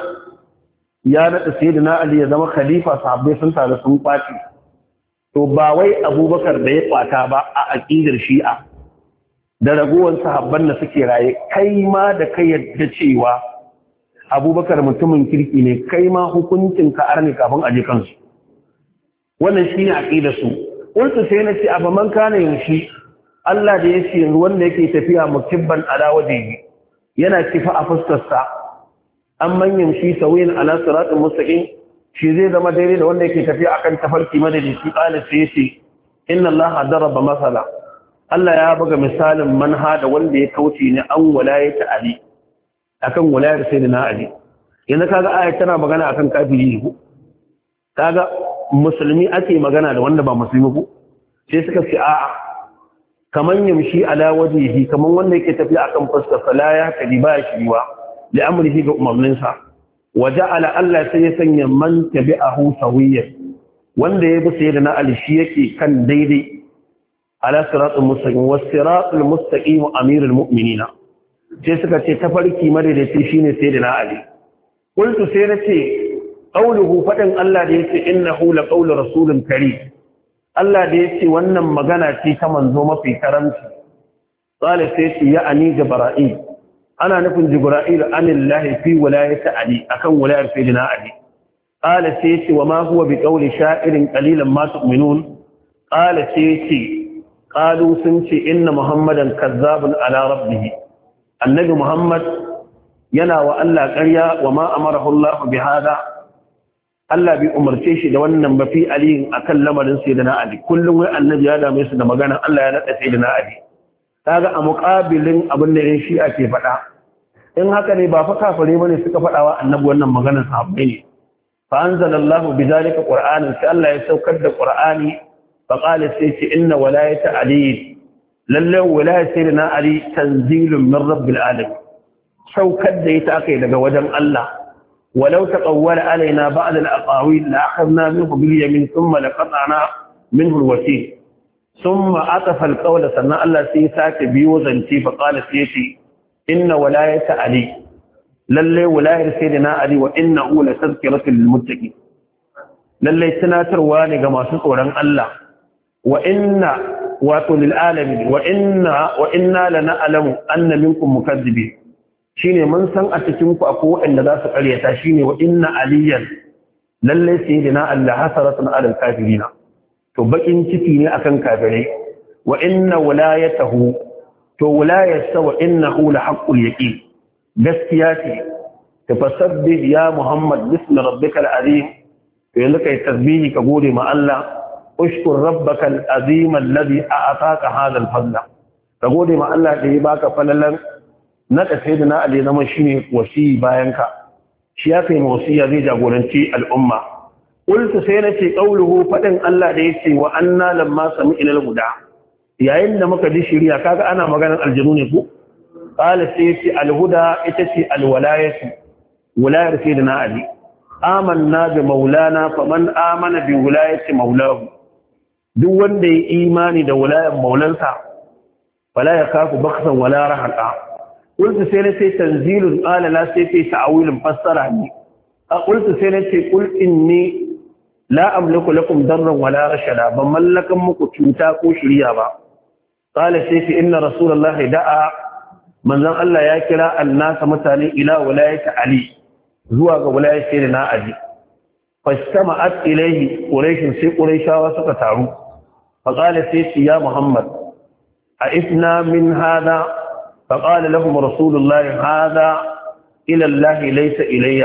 ya nada sayyidina Ali ya zama khalifa sahabbai sun tare sun kwaci to ba wai abubakar da ya kwata ba a aƙidar shi'a da ragowar sahabban da suke raye kai ma da kai yadda cewa abubakar mutumin kirki ne kai ma hukuncin ka arni kafin aje kansu wannan shi ne aƙidar su ƙultu sai na ce a baman kana yaushe Allah da ya ce wanda yake tafiya mukibban ala wajehi yana kifa a fuskarsa an manyan shi sauyin ala siratul mustaqim shi zai zama daidai da wanda yake tafiya akan tafarki madalici qala sai yace inna allaha daraba masala Allah ya buga misalin manha da wanda ya kauce ne an walayata ali akan wilayar sayyidina Ali yanzu kaga ayat tana magana akan kafiri ne ko kaga musulmi ake magana da wanda ba musulmi ko sai suka ce a'a kaman yamshi ala wajhihi kaman wanda yake tafiya akan fuskar salaya kadi ba shi wa li amrihi ga umarninsa waja'ala Allah sai ya sanya man tabi'ahu sawiyyan wanda ya bi sayyidina Ali shi yake kan daidai ala siratul mustaqim was siratul mustaqim amirul mu'minina sai suka ce tafarki madaidaici shine sayyidina Ali qultu sai nace qawluhu fadan Allah da yace innahu laqawlu rasulun karim Allah da yace wannan magana ce ta manzo mafi karamci qala sai ce ya ani jibril ana nufin jibril anillahi fi wilayati Ali akan wilayar sayyidina Ali qala sai ce wa ma huwa biqawli sha'irin qalilan ma tu'minun qala sai ce qalu sun ce inna muhammadan kazzabun ala rabbih annabi muhammad yana wa Allah ƙarya wa ma amarahu Allah bi hada Allah bai umarce shi da wannan ba fi Ali akan lamarin sayyidina Ali kullum wai annabi ya dame su da magana Allah ya nada sayyidina Ali kaga a muqabilin abin da shi ake faɗa in haka ne ba fa kafire bane suka faɗa wa annabi wannan maganar sahabbai ne fa anzalallahu bidhalika qur'anan sai Allah ya saukar da qur'ani fa qala sai ce inna walayata ali lalle walayat sayyidina Ali tanzilun min rabbil alamin saukar da ita akai daga wajen Allah ولو تقول علينا بعض الأقاويل لأخذنا منه باليمين ثم لقطعنا منه الوتين ثم عطف القول سنة الله سيساك بيوزنتي فقال سيتي إن ولاية علي للي ولاية سيدنا علي وإنه لتذكرة للمتقين للي سناتر واني كما سطورا الله وإن واتوا للعالمين وإنا لنعلم أن منكم مكذبين shine mun san a cikin ku akwai wanda za su ƙaryata shine wa inna aliyan lalle sayyidina Allah hasaratun alal kafirina to bakin ciki ne akan kafirai wa inna wilayatahu to wilayatsa wa innahu la haqqul yaqin gaskiya ce tafasabbih ya Muhammad bismi rabbikal azim to yanzu kai tasbihi ka gode ma Allah ushkur rabbakal azim alladhi a'ataka hadha al-fadla ka gode ma Allah da ya baka falalan na ƙasai da na Ali zama shi ne wasi bayanka shi ya kai wasiya zai jagoranci al'umma ƙulta sai na ce ƙauluhu faɗin Allah da ya ce wa anna lamma sami ilal guda yayin da muka ji shirya kaga ana maganar aljanu ne ko ƙala sai ya ce alhuda ita ce alwalayatu wulayar sai da na Ali amanna bi maulana faman amana bi wulayati maulahu duk wanda ya imani da wulayar maulansa fala ya kafu baksan wala rahaka قلت سينتي تنزيل قال لا سيتي تعويل فسرني قلت سينتي قل إني لا أملك لكم ضرا ولا رشدا بملكم مكتوتا كو شريا با قال سيتي إن رسول الله دعا من ذن الله يكرا الناس متاني إلى ولاية علي زواج ولاية سيدنا علي فاجتمعت إليه قريش سي قريشا وسكتارو فقال سيتي يا محمد أئفنا من هذا فقال لهم رسول الله هذا إلى الله ليس إلي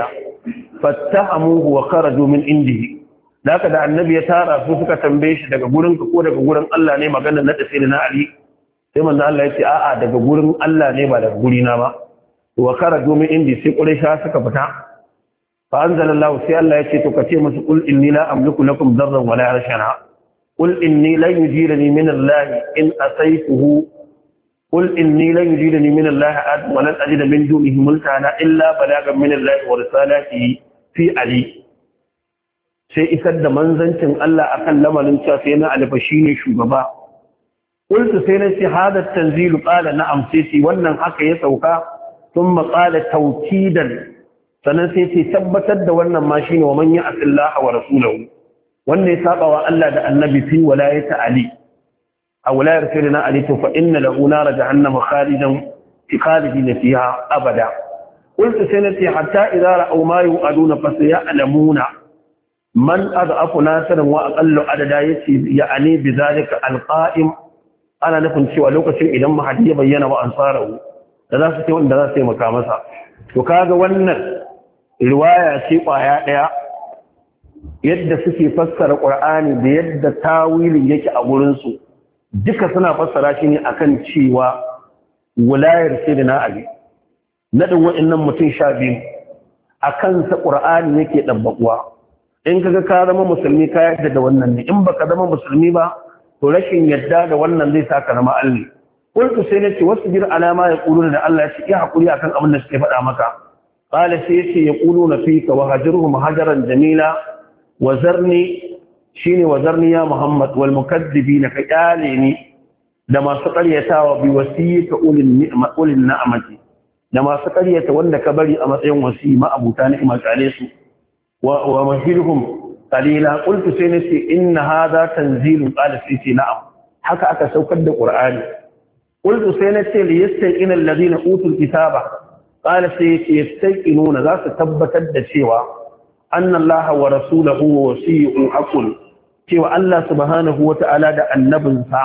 فاتهموه وخرجوا من عنده ذاك da annabi ya tara su suka tambaye shi daga gurin ka ko daga gurin Allah ne magana na tafi na Ali sai manzo Allah ya ce a'a daga gurin Allah ne ba daga gurina ba wa kharaju min indi sai quraisha suka fita fa anzalallahu sai Allah ya ce to kace musu qul inni la amliku lakum darran wala rashana qul inni lan yujirani min Allah in asaytuhu قل إني لن يجيدني من الله أحد ولن أجد من دونه ملتانا إلا بلاغا من الله ورسالاته في علي sai isar da manzancin Allah akan lamarin cewa sai na alfa shine shugaba qultu sai na ce hada tanzilu qala na'am sai wannan haka ya sauka thumma qala tawkidan sanan sai ce tabbatar da wannan ma shine wa man ya'tillaha wa rasulahu wanda ya saba wa Allah da annabi fi walayati ali أو لا يرسلنا عليه فإن له نار جهنم خالدين فيها أبدا قلت سنتي حتى إذا رأوا ما يؤدون فسيعلمون من أضعف ناصرا وأقل عددا يعني بذلك القائم أنا نكون سوى لوكس إذا ما حد يبين وأنصاره ذا ستي وإن ذا ستي مكامسا وكذا ون رواية سيقى yadda suke fassara Qur'ani da yadda tawilin yake a gurin su duka suna fassara shi ne akan cewa wulayar sayyidina Ali nadin wa'annan mutum 12 akan sa Qur'ani yake dabbakuwa in kaga ka zama musulmi ka yarda da wannan ne in baka zama musulmi ba to rashin yadda da wannan zai saka zama alli qultu sai nace wasbir ala ma yaquluna da Allah ya ce ya hakuri akan abin da suke faɗa maka qala sai yace yaquluna fika wa hajruhum hajaran jamila wa zarni shine wa zarni ya Muhammad wal mukaththibina ka kyale ni da masu ƙaryatawa bi wasiyika ulil ni'mati da masu ƙaryata wanda ka bari a matsayin wasi ma abuta ni'ima kale su wa mahilhum qalila qultu sai nace inna hadha tanzilun qala sai na'am haka aka saukar da qur'ani qultu sai nace li yastaqina alladhina utul kitaba qala sai yastaqinuna za su tabbatar da cewa anna allaha wa rasuluhu wasiyyu aqul cewa Allah subhanahu wata'ala da annabinsa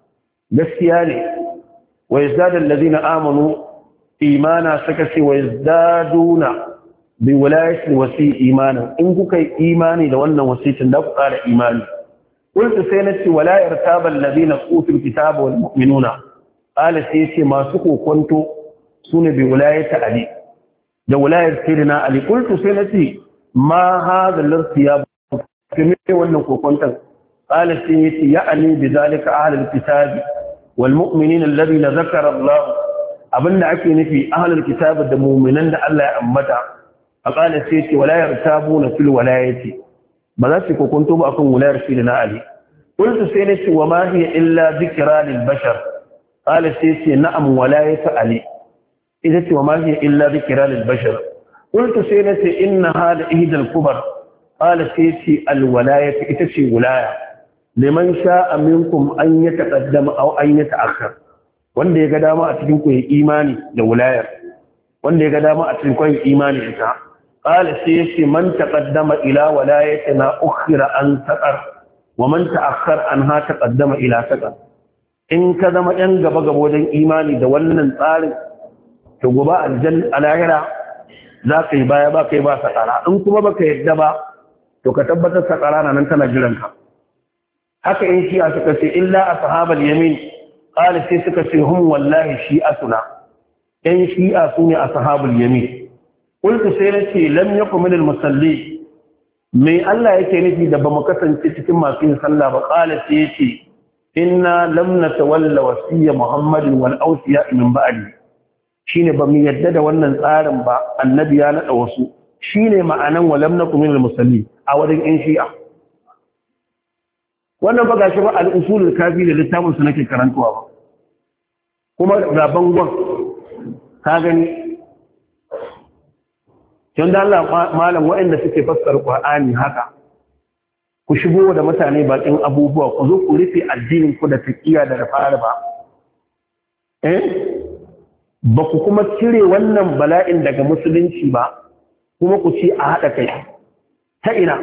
gaskiya ne wa yazdadu alladhina amanu imana saka ce wa yazdaduna bi wilayati wasi imana in kuka yi imani da wannan wasitin da ku ƙara imani qultu sai nace wala yartaba alladhina utul kitaba wal mu'minuna qala sai yace masu kokonto sune bi wilayati ali da wilayar sayyidina ali qultu sai nace ma hadha al-irtiyab kuma wannan kokonton qala sai yace ya'ani bi zalika ahlul kitabi wal mu'minina alladhina zakara Allah abinda ake nufi ahlul kitab da mu'minan da Allah ya ambata aqala sai ce wala yartabuna fil walayati ba za su kokonto ba akan wilayar sayyidina ali qultu sai ne ce wa ma hiya illa dhikra lil bashar qala sai ce na'am walayatu ali idan ce wa ma hiya illa dhikra lil bashar qultu sai ne ce inna hada ihdal kubar qala sai ce al walayatu ita ce wilaya liman sha'a minkum an yataqaddama aw an yata'akhkhar wanda ya ga dama a cikin ku yi imani da wilayar wanda ya ga dama a cikin ku yi imani da ta qala sai yace man taqaddama ila walayatina ukhira an taqar wa man ta'akhkhar anha taqaddama ila taqar in ka zama yan gaba gaba wajen imani da wannan tsarin to gobe aljanna alahira za ka yi baya ba kai ba sakara in kuma baka yadda ba to ka tabbatar sakara nan tana jiran ka haka in shi suka ce illa ashabal yamin قال sai suka ce hum wallahi shi'atuna ɗan shi'a sune ashabul yamin qultu sai nace lam yakun min al-musalli mai Allah yake nufi da bamu kasance cikin masu yin sallah ba qala sai yace inna lam natawalla wasiyya muhammadin wal awsiya min ba'di shine bamu yadda da wannan tsarin ba annabi ya nada wasu shine ma'anan wa lam nakun min al-musalli a wajen ɗan shi'a wannan ba gashi ba al-usulul kafi da littafin su nake karantuwa ba kuma ga bangon ka gani don da Allah malam waɗanda suke fassara Qur'ani haka ku shigo da mutane bakin abubuwa ku zo ku rufe addinin ku da taqiya da fara ba ba ku kuma cire wannan bala'in daga musulunci ba kuma ku ci a hada kai ta ina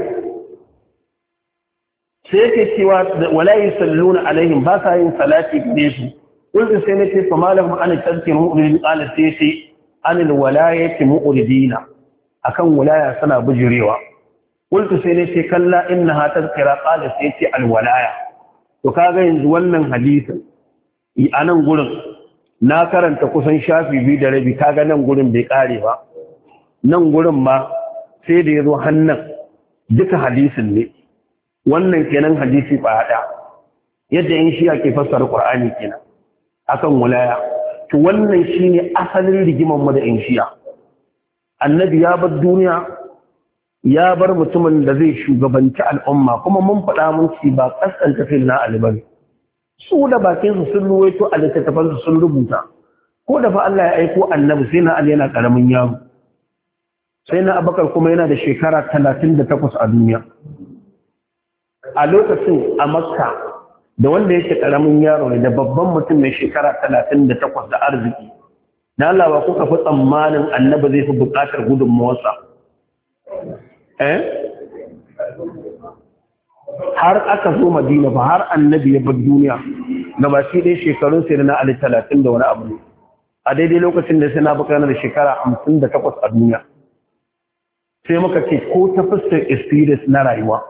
sai yake cewa wala yusalluna alaihim ba sa yin salati gare su kullu sai ne ce fa malahum an tazkir mu'minin qala sai ce anil walayati mu'ridina akan walaya suna bujurewa kullu sai ne ce kalla innaha tazkira qala sai ce al walaya to kaga yanzu wannan hadisin a nan gurin na karanta kusan shafi 2 da rabi kaga nan gurin bai kare ba nan gurin ma sai da yazo hannan duka hadisin ne wannan kenan hadisi ba hada yadda in shi ake fassara Qur'ani kenan akan wilaya to wannan shine asalin rigiman mu da in shi'a annabi ya bar duniya ya bar mutumin da zai shugabanci al'umma kuma mun faɗa mun ci ba kasanta fil na albani su da bakin su sun ruwaito a littattafan su sun rubuta ko da fa Allah ya aiko annabi sai na Ali yana karamin yaro sai na Abubakar kuma yana da shekara 38 a duniya a lokacin a Makka da wanda yake karamin yaro ne da babban mutum mai shekara 38 da arziki na Allah ba kuka fi tsammanin annabi zai fi buƙatar gudunmawarsa har aka zo Madina ba har annabi ya bar duniya gaba shi dai shekarun sai na Ali 30 da wani abu a daidai lokacin da sai na Abubakar da shekara 58 a duniya sai muka ce ko ta fuskar experience na rayuwa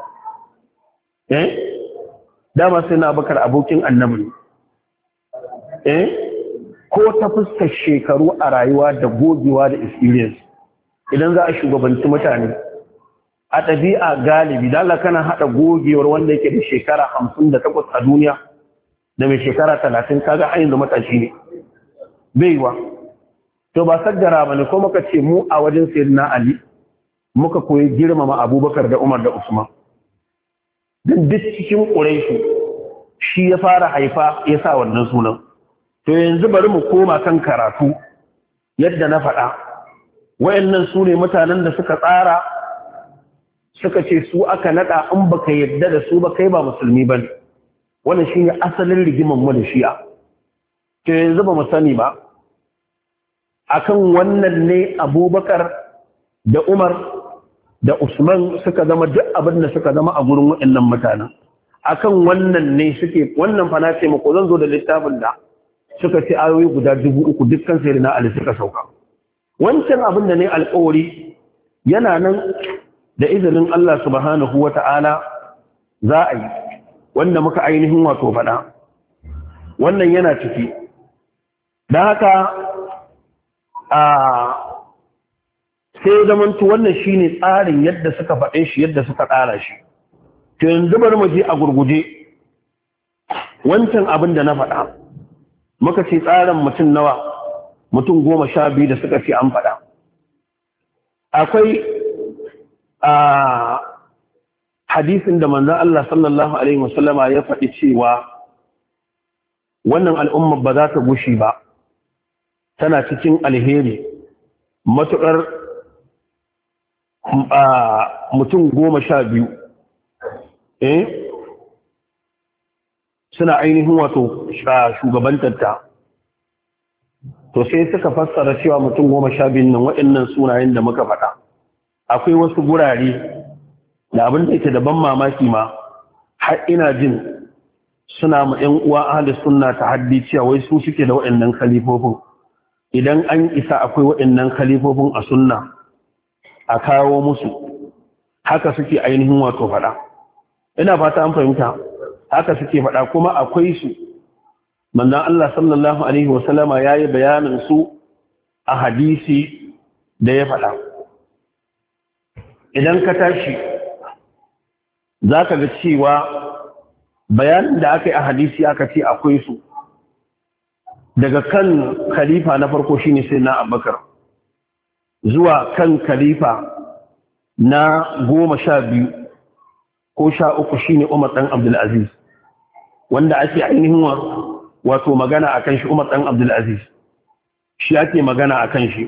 dama sai na Abubakar abokin annabi ko ta fuskar shekaru a rayuwa da gogewa da experience idan za a shugabanci mutane a ɗabi'a galibi da Allah kana haɗa gogewar wanda yake da shekara 58 a duniya da mai shekara 30 kaga ayin da matashi ne baiwa to ba saddara bane ko muka ce mu a wajen sayyidina Ali muka koyi girmama Abubakar da Umar da Usman dan duk cikin Quraish shi ya fara haifa ya sa wannan sunan to yanzu bari mu koma kan karatu yadda na faɗa wayannan su ne mutanen da suka tsara suka ce su aka nada in baka yadda da su ba kai ba musulmi bane wannan shine asalin rigiman mu da Shi'a to yanzu ba mu sani ba akan wannan ne Abubakar da Umar da Usman suka zama duk abin da suka zama a gurin wayannan mutanen akan wannan ne suke wannan fa na ce muku zan zo da littafin da suka ce ayoyi guda 3000 dukkan sayyidina Ali suka sauka wancan abin da ne alƙawari yana nan da izinin Allah subhanahu wata'ala za a yi wanda muka ainihin wato faɗa wannan yana ciki don haka sai zamantu wannan shine tsarin yadda suka faɗe shi yadda suka tsara shi to yanzu bari mu je a gurguje wancan abin da na faɗa muka ce tsarin mutum nawa mutum 12 da suka ce an faɗa akwai hadisin da manzon Allah sallallahu alaihi wasallama ya faɗi cewa wannan al'umma ba za ta gushi ba tana cikin alheri matuƙar mutum 12 suna ainihin wato shugabantarta to sai suka fassara cewa mutum 12 nan waɗannan sunayen da muka faɗa akwai wasu gurare da abin da yake da ban mamaki ma har ina jin suna ma ƴan uwa ahli sunna ta haddi cewa wai su suke da waɗannan khalifofin idan an isa akwai waɗannan khalifofin a sunna a kawo musu haka suke ainihin wato faɗa ina fata an fahimta haka suke faɗa kuma akwai su manzon Allah sallallahu alaihi wasallama yayi bayanin su a hadisi da ya faɗa idan ka tashi zaka ga cewa bayanin da aka yi a hadisi aka ce akwai su daga kan khalifa na farko shine sai na Abubakar zuwa kan khalifa na 12 ko 13 shine Umar dan Abdul Aziz wanda ake ainihin wato magana akan shi Umar dan Abdul Aziz shi ake magana akan shi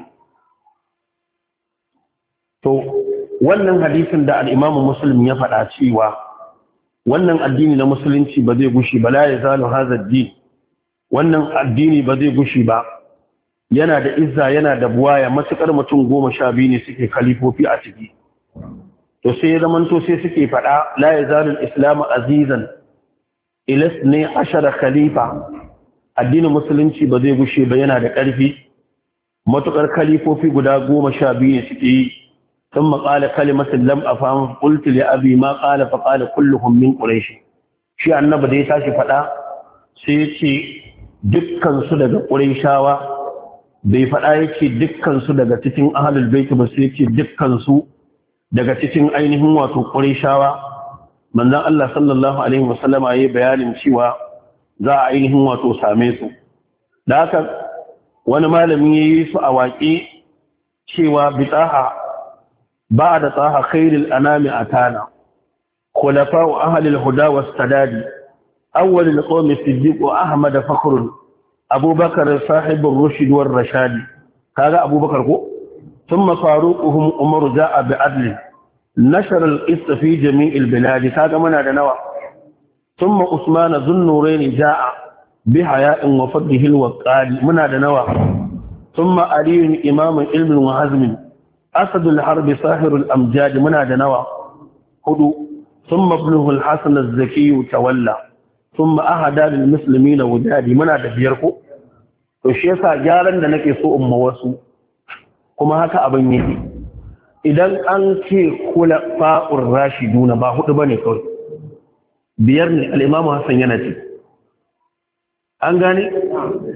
to wannan hadisin da al-Imam Muslim ya faɗa cewa wannan addini na musulunci ba zai gushi ba la yazalu hadha ad-din wannan addini ba zai gushi ba yana da izza yana da buwaya matukar mutum 12 ne suke khalifofi a ciki to sai ya zamanto sai suke faɗa la yazalu al-islam azizan ila 12 khalifa addinin musulunci ba zai gushe ba yana da ƙarfi matukar khalifofi guda 12 ne suke yi ثم قال كلمة لم أفهم قلت لأبي ما قال فقال كلهم من قريش شيء annabi da ya tashi fada sai yace dukkan su daga quraishawa bai fada yace dukkan su daga cikin ahlul bait ba sai yace dukkan su daga cikin ainihin wato quraishawa manzon Allah sallallahu alaihi wasallama yayi bayanin cewa za a ainihin wato same su da haka wani malami yayi su a waƙe cewa bitaha بعد طه خير الأنام أتانا خلفاء أهل الهدى والسداد أول القوم الصديق أحمد فخر أبو بكر صاحب الرشد والرشاد هذا أبو بكر ثم فاروقهم عمر جاء بعدل نشر القسط في جميع البلاد هذا من هذا نوع ثم عثمان ذو النورين جاء بحياء وفضله الوقال من هذا نوع ثم علي إمام علم وعزم أسد الحرب ساهر الأمجاد من هذا نوع هدو ثم ابنه الحسن الزكي تولى ثم أهدى للمسلمين وداد من هذا بيركو وشيسا جارا لنكي سوء مواسو كما هكا أبن يدي إذن أنك خلفاء الراشدون با هدو بني كوي بيرني الإمام حسن ينتي أنغاني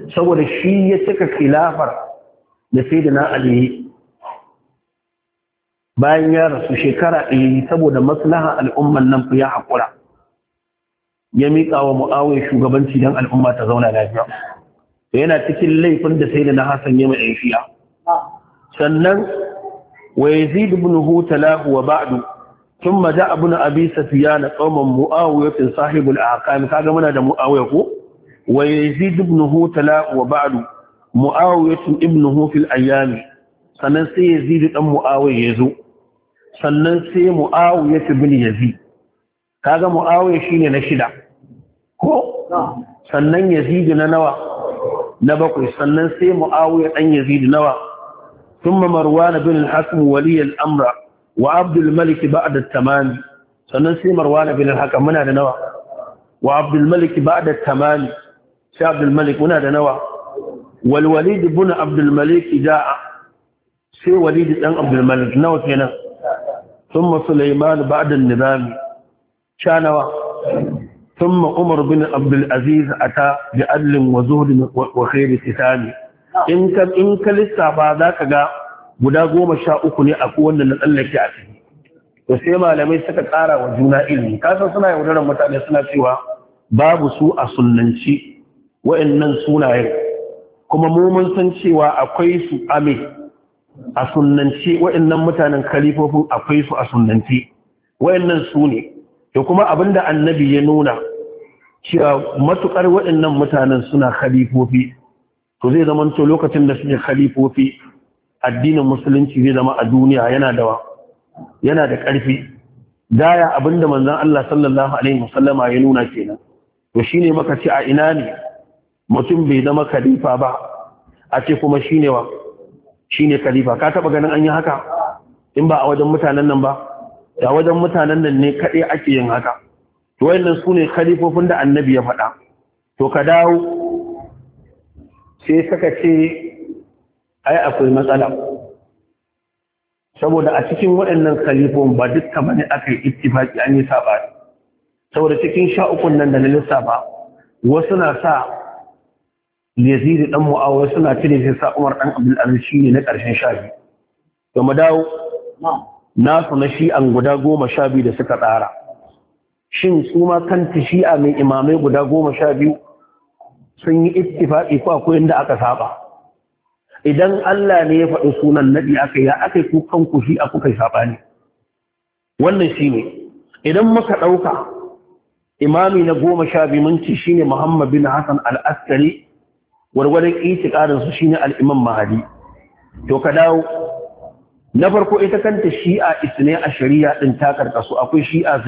saboda shi ya cika khilafar da sayyidina Ali bayan ya rasu shekara 100 saboda maslaha al'umman nan ya haƙura ya miƙa wa Muawiya shugabanci don al'umma ta zauna lafiya. Yana cikin laifin da sayyidina Hassan ya mai Shi'a. Sannan wa Yazid ibn Hutalahu wa ba'du thumma ja'a ibn Abi Sufyan qauman Muawiya fi sahibul aqam kaga muna da Muawiya ko wa Yazid ibn Hutalahu wa ba'du Muawiya ibnuhu fil ayyam sannan sai Yazid dan Muawiya yazo sannan sai Muawiya ibn Yazid kaga Muawiya shine na shida ko sannan Yazid na nawa na bakwai sannan sai Muawiya dan Yazid nawa thumma Marwan bin al-Hakam wali al-amr wa Abd al-Malik ba'da at-tamam sannan sai Marwan bin al-Hakam muna da nawa wa Abd al-Malik ba'da at-tamam sai Abd al-Malik muna da nawa wal Walid ibn Abd al-Malik ja'a sai Walid dan Abd al-Malik nawa kenan thumma Sulaiman ba'da an-nizam شانوا ثم عمر بن عبد العزيز أتى بعدل وزهد وخير ستاني إن كالسابا ذاك جاء guda 13 ne akwai wanda na tsallake a ciki to sai malamai suka tsara wa juna ilimi kasan suna yaudarar mutane suna cewa babu su a sunnanci wa'annan sunayen kuma mu mun san cewa akwai su a sunnanci wa'annan mutanen kalifofin akwai su a sunnanci wa'annan su ne da kuma abinda annabi ya nuna cewa matukar waɗannan mutanen suna khalifofi to zai zama to lokacin da suke khalifofi addinin musulunci zai zama a duniya yana da ƙarfi daya abinda manzon Allah sallallahu alaihi wasallama ya nuna kenan to shine maka ce a ina ne mutum bai zama khalifa ba a ce kuma shine khalifa ka taba ganin an yi haka in ba a wajen mutanen nan ba da wajen mutanen nan ne kaɗai ake yin haka to wayannan su ne khalifofin da annabi ya faɗa to ka dawo sai saka ce ai akwai matsala saboda a cikin waɗannan khalifofin ba dukkan bane aka yi ittifaki an yi sabani saboda cikin 13 nan da na lissafa wasu na sa Yazid dan Muawiya suna cire sai sa Umar dan Abdul Aziz shine na ƙarshen 12 to mu dawo nasu na shi'an guda 12 da suka tsara shin su ma kanta shi'a mai imamai guda 12 sun yi ittifaqi ko akwai inda aka saba idan Allah ne ya faɗi sunan nabi aka yi ku kanku shi'a kuka saba ne wannan shine idan muka ɗauka imami na 12 mun ci shine Muhammad bin Hassan al-Askari warwarin itiqadin su shine al-Imam Mahdi to ka dawo na farko ita kanta shi'a isne a shari'a din ta karkasu akwai shi'a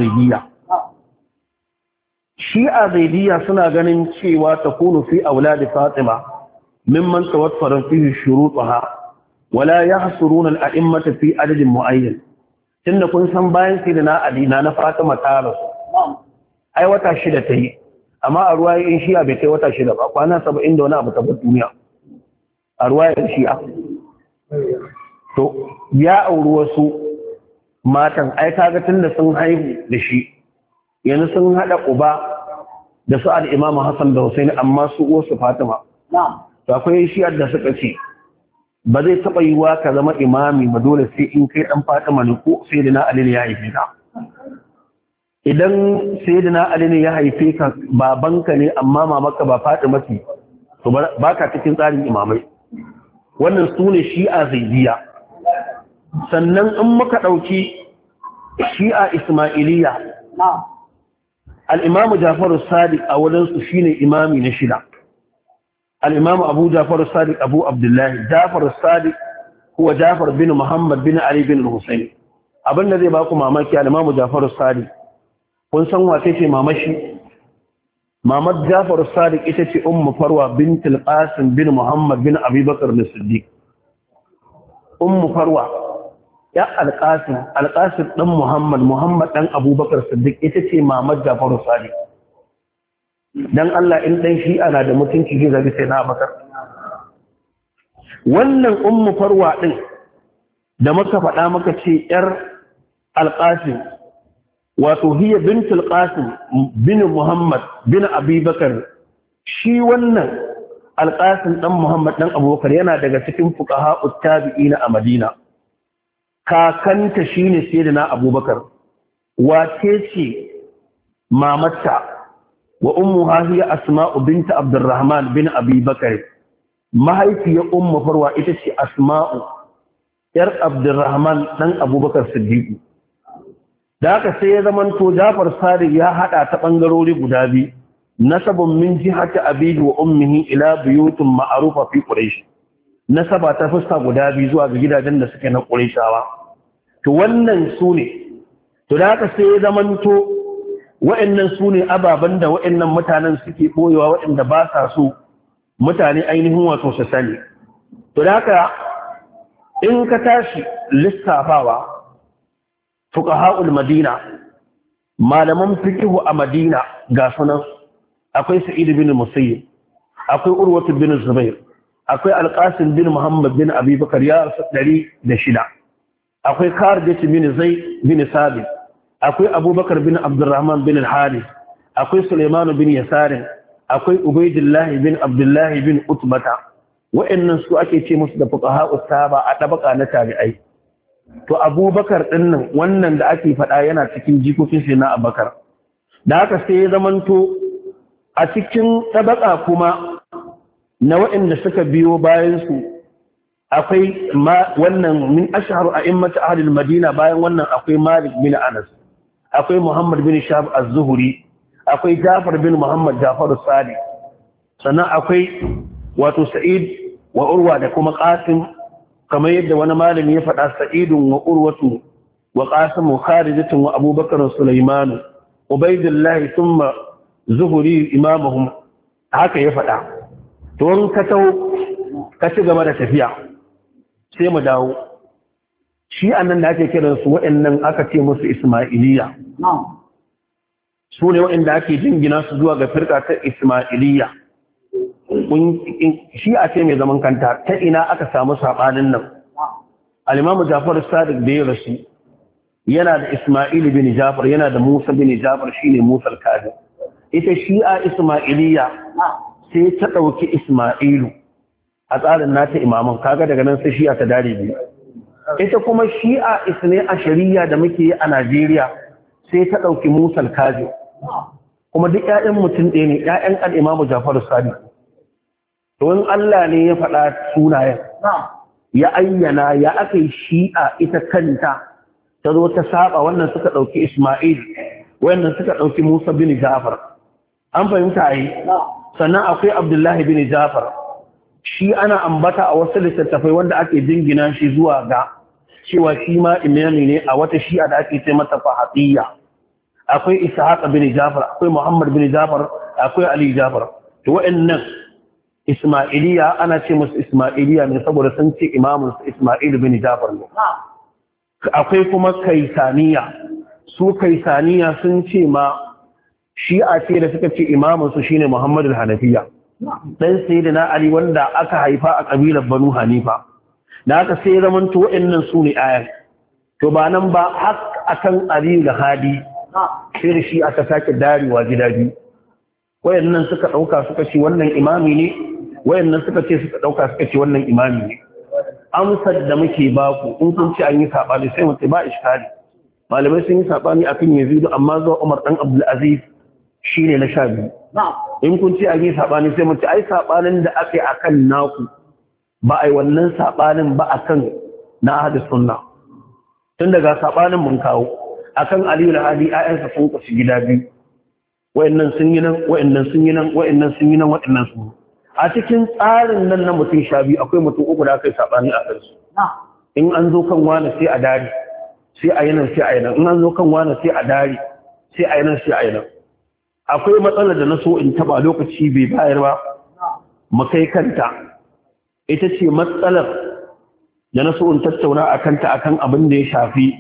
zaidiyya suna ganin cewa takunu fi auladi fatima mimman tawaffara fihi shurutuha wala yahsuruna al-a'immata fi adadin muayyan tunda kun san bayan sayyidina ali na fatima ta rasu ai wata 6 ta yi amma a ruwayoyin shi'a bai kai wata 6 ba kwana 70 da wani abu ta duniya a ruwayoyin shi'a to ya auri wasu matan ai kaga tunda sun haihu da shi yanzu sun hada uba da su al-Imam Hassan da Hussein amma su uwarsu Fatima to akwai shi'ar da suka ce ba zai taba yiwa ka zama imami ba dole sai in kai dan Fatima ne ko sayyidina Ali ne ya haife ka idan sayyidina Ali ne ya haife ka babanka ne amma mamarka ba Fatima ce to baka cikin tsarin imamai wannan sune shi'a zaidiyya sannan in muka ɗauki shi'a Ismailiyya al'imamu Jafaru Sadiq a wadansu shi ne imami na 6 al'imamu Abu Jafaru Sadiq Abu Abdullahi Jafaru Sadiq kuwa Jafar bin Muhammad bin Ali bin Hussein abinda zai baku mamaki al'imamu Jafaru Sadiq kun san wace ce mamashi Mamad Jafaru Sadiq ita ce Ummu Farwa bintul Qasim bin Muhammad bin Abi Bakr as-Siddiq Ummu Farwa ya alƙasim ɗan Muhammad ɗan Abubakar Siddiq ita ce Mamad Jafaru Sadiq dan Allah in ɗan shi'a na da mutunci zai zabi sai na Abubakar wannan Ummu Farwa ɗin da muka faɗa maka ce ƴar alƙasim wato hiya bintul Qasim bin Muhammad bin Abi Bakar shi wannan Al-Qasim dan Muhammad dan Abubakar yana daga cikin fuqaha'ut tabi'ina a Madina kakanta shine sayyidina Abubakar wace ce mamatta wa ummuha hiya Asma'u bint Abdurrahman bin Abi Bakr mahaifiyar ummu Farwa ita ce Asma'u yar Abdurrahman dan Abubakar Siddiq da haka sai ya zamanto Jafar Sadiq ya hada ta bangarori guda biyu nasabun min jihati abihi wa ummihi ila buyutun ma'rufa fi quraish nasaba ta fuska guda biyu zuwa ga gidajen da suke na qurayshawa to wannan sune to da haka sai ya zamanto wa'annan sune ababan da wa'annan mutanen suke boyewa wa'anda ba sa so mutane ainihin wato su sani to da haka in ka tashi lissafawa fuqaha'ul madina malaman fiqh a madina ga sunan akwai sa'id bin musayyib akwai urwatu bin zubair akwai al-qasim bin muhammad bin abi bakar ya rasu 106 akwai kharija bin zayd bin sabit akwai abubakar bin abdurrahman bin al-harith akwai sulaiman bin yasar akwai ubaydullah bin abdullah bin utbata wa'annan su ake ce musu da fuqaha'us sahaba a tabaka na tabi'ai to abubakar dinnan wannan da ake faɗa yana cikin jikokin sai na abubakar da haka sai ya zamanto a cikin tabaka kuma na waɗanda suka biyo bayan su akwai wannan min ashharu a'immat ahli al-madina bayan wannan akwai malik bin anas akwai muhammad bin shahab az-zuhri akwai jafar bin muhammad jafar as-sadiq sannan akwai wato sa'id wa urwa da kuma qasim kamar yadda wani malami ya faɗa sa'idun wa urwatu wa qasim kharijatun wa abubakar sulaiman ubaydullah thumma zuhuri imamuhum haka ya faɗa to in ka tawo ka ci gaba da tafiya sai mu dawo shi annan da ake kiran su waɗannan aka ce musu isma'iliya su ne waɗanda ake jingina su zuwa ga firka ta isma'iliya shi a ce mai zaman kanta ta ina aka samu saɓanin nan al-imamu Jafar Sadiq da ya rasu yana da Isma'il bin Jafar yana da Musa bin Jafar shine Musa al-Kazim ita shi'a Isma'iliya sai ta ɗauki Isma'ilu a tsarin nata imaman kaga daga nan sai shi'a ta dare biyu ita kuma shi'a Isne a shari'a da muke yi a Najeriya sai ta ɗauki Musa al-Kazim kuma duk ƴaƴan mutum ɗaya ne ƴaƴan al-imamu Jafar Sadiq don Allah ne ya faɗa sunayen ya ayyana ya aka yi shi'a ita kanta ta zo ta saba wannan suka ɗauki Ismail wannan suka ɗauki Musa bin Jafar an fahimta yi sannan akwai Abdullahi bin Jafar shi ana ambata a wasu littattafai wanda ake jingina shi zuwa ga cewa shi ma imami ne a wata shi'a da ake ce mata fahatiyya akwai Ishaq bin Jafar akwai Muhammad bin Jafar akwai Ali Jafar to wa'annan Ismailiya ana ce musu Ismailiya ne saboda sun ce imamun Ismail bin Jafar ne. Akwai kuma Kaisaniya, su Kaisaniya sun ce ma shi'a ce da suka ce imamun su shine Muhammad al-Hanafiya. Dan sayyidina Ali wanda aka haifa a kabilar Banu Hanifa. Da aka sai zaman to waɗannan su ne ayan. To ba nan ba hak akan Ali da Hadi sai da shi aka sake darewa gida biyu. Wayannan suka dauka suka ce wannan imami ne wayannan suka ce suka dauka suka ce wannan imami ne amsar da muke baku in kun ci an yi sabani sai mu ce ba iskali malamai sun yi sabani akan Yazid amma zuwa Umar dan Abdul Aziz shine na 12 in kun ci an yi sabani sai mu ce ai sabanin da ake akan naku ba ai wannan sabanin ba akan na ahlus sunna tun daga sabanin mun kawo akan Ali da Hadi ayyansa sun kashi gida biyu wayannan sun yi nan wayannan sun yi nan wayannan sun yi nan wayannan sun a cikin tsarin nan na mutum 12 akwai mutum uku da aka yi sabani a kansu in an zo kan wani sai a dari sai a yi nan sai a yi nan in an zo kan wani sai a dari sai a yi nan sai a yi nan akwai matsalar da na so in taba lokaci bai bayar ba mu kai kanta ita ce matsalar da na so in tattauna a kanta akan abin da ya shafi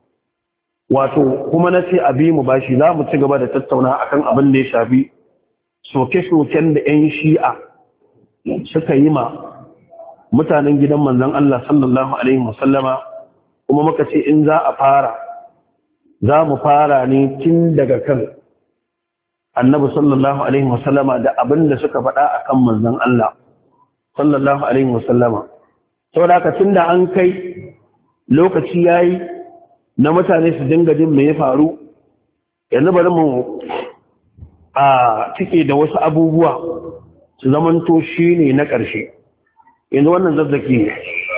wato kuma na ce abi mu bashi za mu ci gaba da tattauna akan abin da ya shafi soke-soken da 'yan shi'a suka yi ma mutanen gidan manzon Allah sallallahu alaihi wasallama kuma muka ce in za mu fara ne tun daga kan annabi sallallahu alaihi wasallama da abin da suka faɗa akan manzon Allah sallallahu alaihi wasallama. Saboda haka tunda an kai lokaci yayi na mutane su dinga jin me ya faru, yanzu bari mu a cike da wasu abubuwa su zamanto shine na ƙarshe. Yanzu wannan zazzaki ne.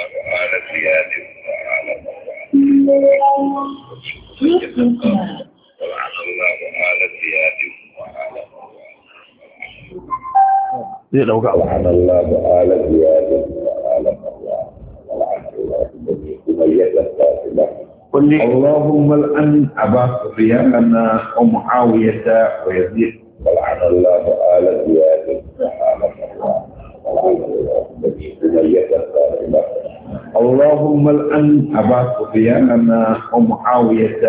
zai dauka اللهم الآن أبا سفيان ومعاوية ويزيد ولعن الله آل زياد اللهم الآن أبا سفيان ومعاوية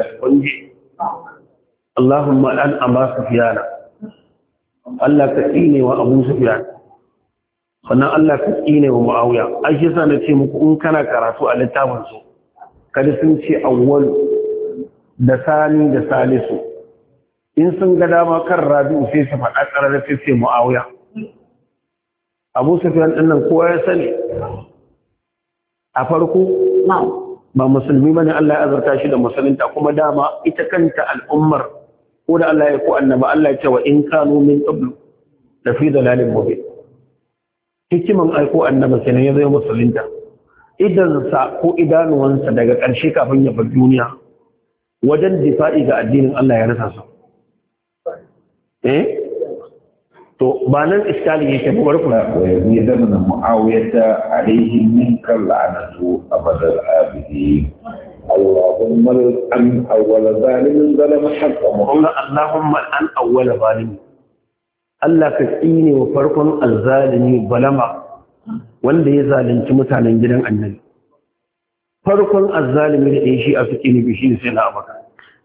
اللهم الآن أبا سفيان Allah ka tsine wa Abu Sufyan sannan Allah ka tsine wa Muawiya ai shi yasa nace muku in kana karatu a littafin su kada sun ce awwal da sani da salisu in sun ga dama kan Rabi'u sai su faɗa ƙarar sai ce Muawiya Abu Sufyan din nan kowa ya sani a farko ba musulmi bane Allah ya azurta shi da musulunta kuma dama ita kanta al'ummar ko da Allah ya ko annaba Allah ya ce wa in kanu min qablu la fi dalalin mubin hikiman aiko annaba kenan ya zai musulunta idan sa ko idanuwansa daga ƙarshe kafin ya bar duniya wajen difa'i ga addinin Allah ya rasa su to ba nan iskali yake ba barku wa yazid ibn muawiyah alayhi minkal la'natu abadal abidi اللهم الآن أول ظالم ظلم حق محمد اللهم الآن أول ظالم Allah ka tsine wa farkon azzalimi balama wanda ya zalunci mutanen gidan annabi farkon azzalimi da ya shi a suke nufi shi sai na abaka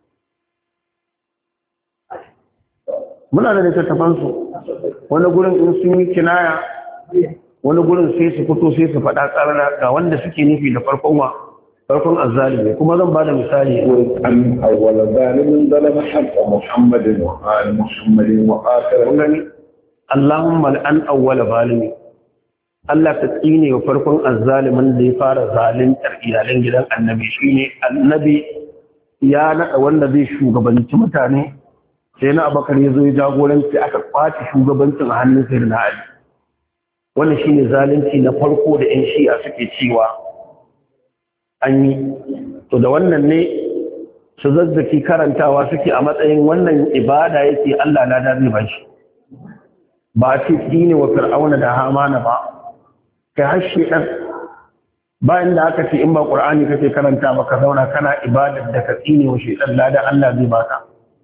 muna da littattafansu wani gurin in sun yi kinaya wani gurin sai su fito sai su faɗa ƙarara ga wanda suke nufi da farkon azzalimi kuma zan bada misali an awwala zalimin zalama haqqa muhammadin wa ali muhammadin wa akhir gani Allahumma an awwala zalimi Allah ka tsine wa farkon azzalimin da ya fara zaluntar iyalan gidan annabi shine annabi ya nada wanda zai shugabanci mutane sai na Abubakar ya zo ya jagoranci aka kwace shugabancin a hannun sayyidina Ali wannan shine zalunci na farko da ƴan Shi'a suke cewa an yi to da wannan ne su zazzaki karantawa suke a matsayin wannan ibada yake Allah na da zai bashi ba ce ne wa fir'auna da hamana ba kai har shedan bayan da aka ce in ba qur'ani kake karanta ba ka zauna kana ibadar da ka tsine wa shedan ladan Allah zai baka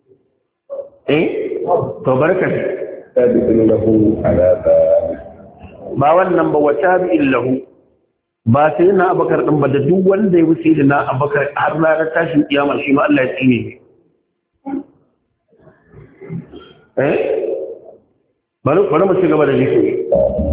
to barka tabi'in lahu ala ba wannan ba wata bi'in lahu ba sai na abakar ɗin ba da duk wanda ya wuce da na abakar har ranar tashin kiyama shi ma Allah ya tsine ne bari mu ci gaba da zikiri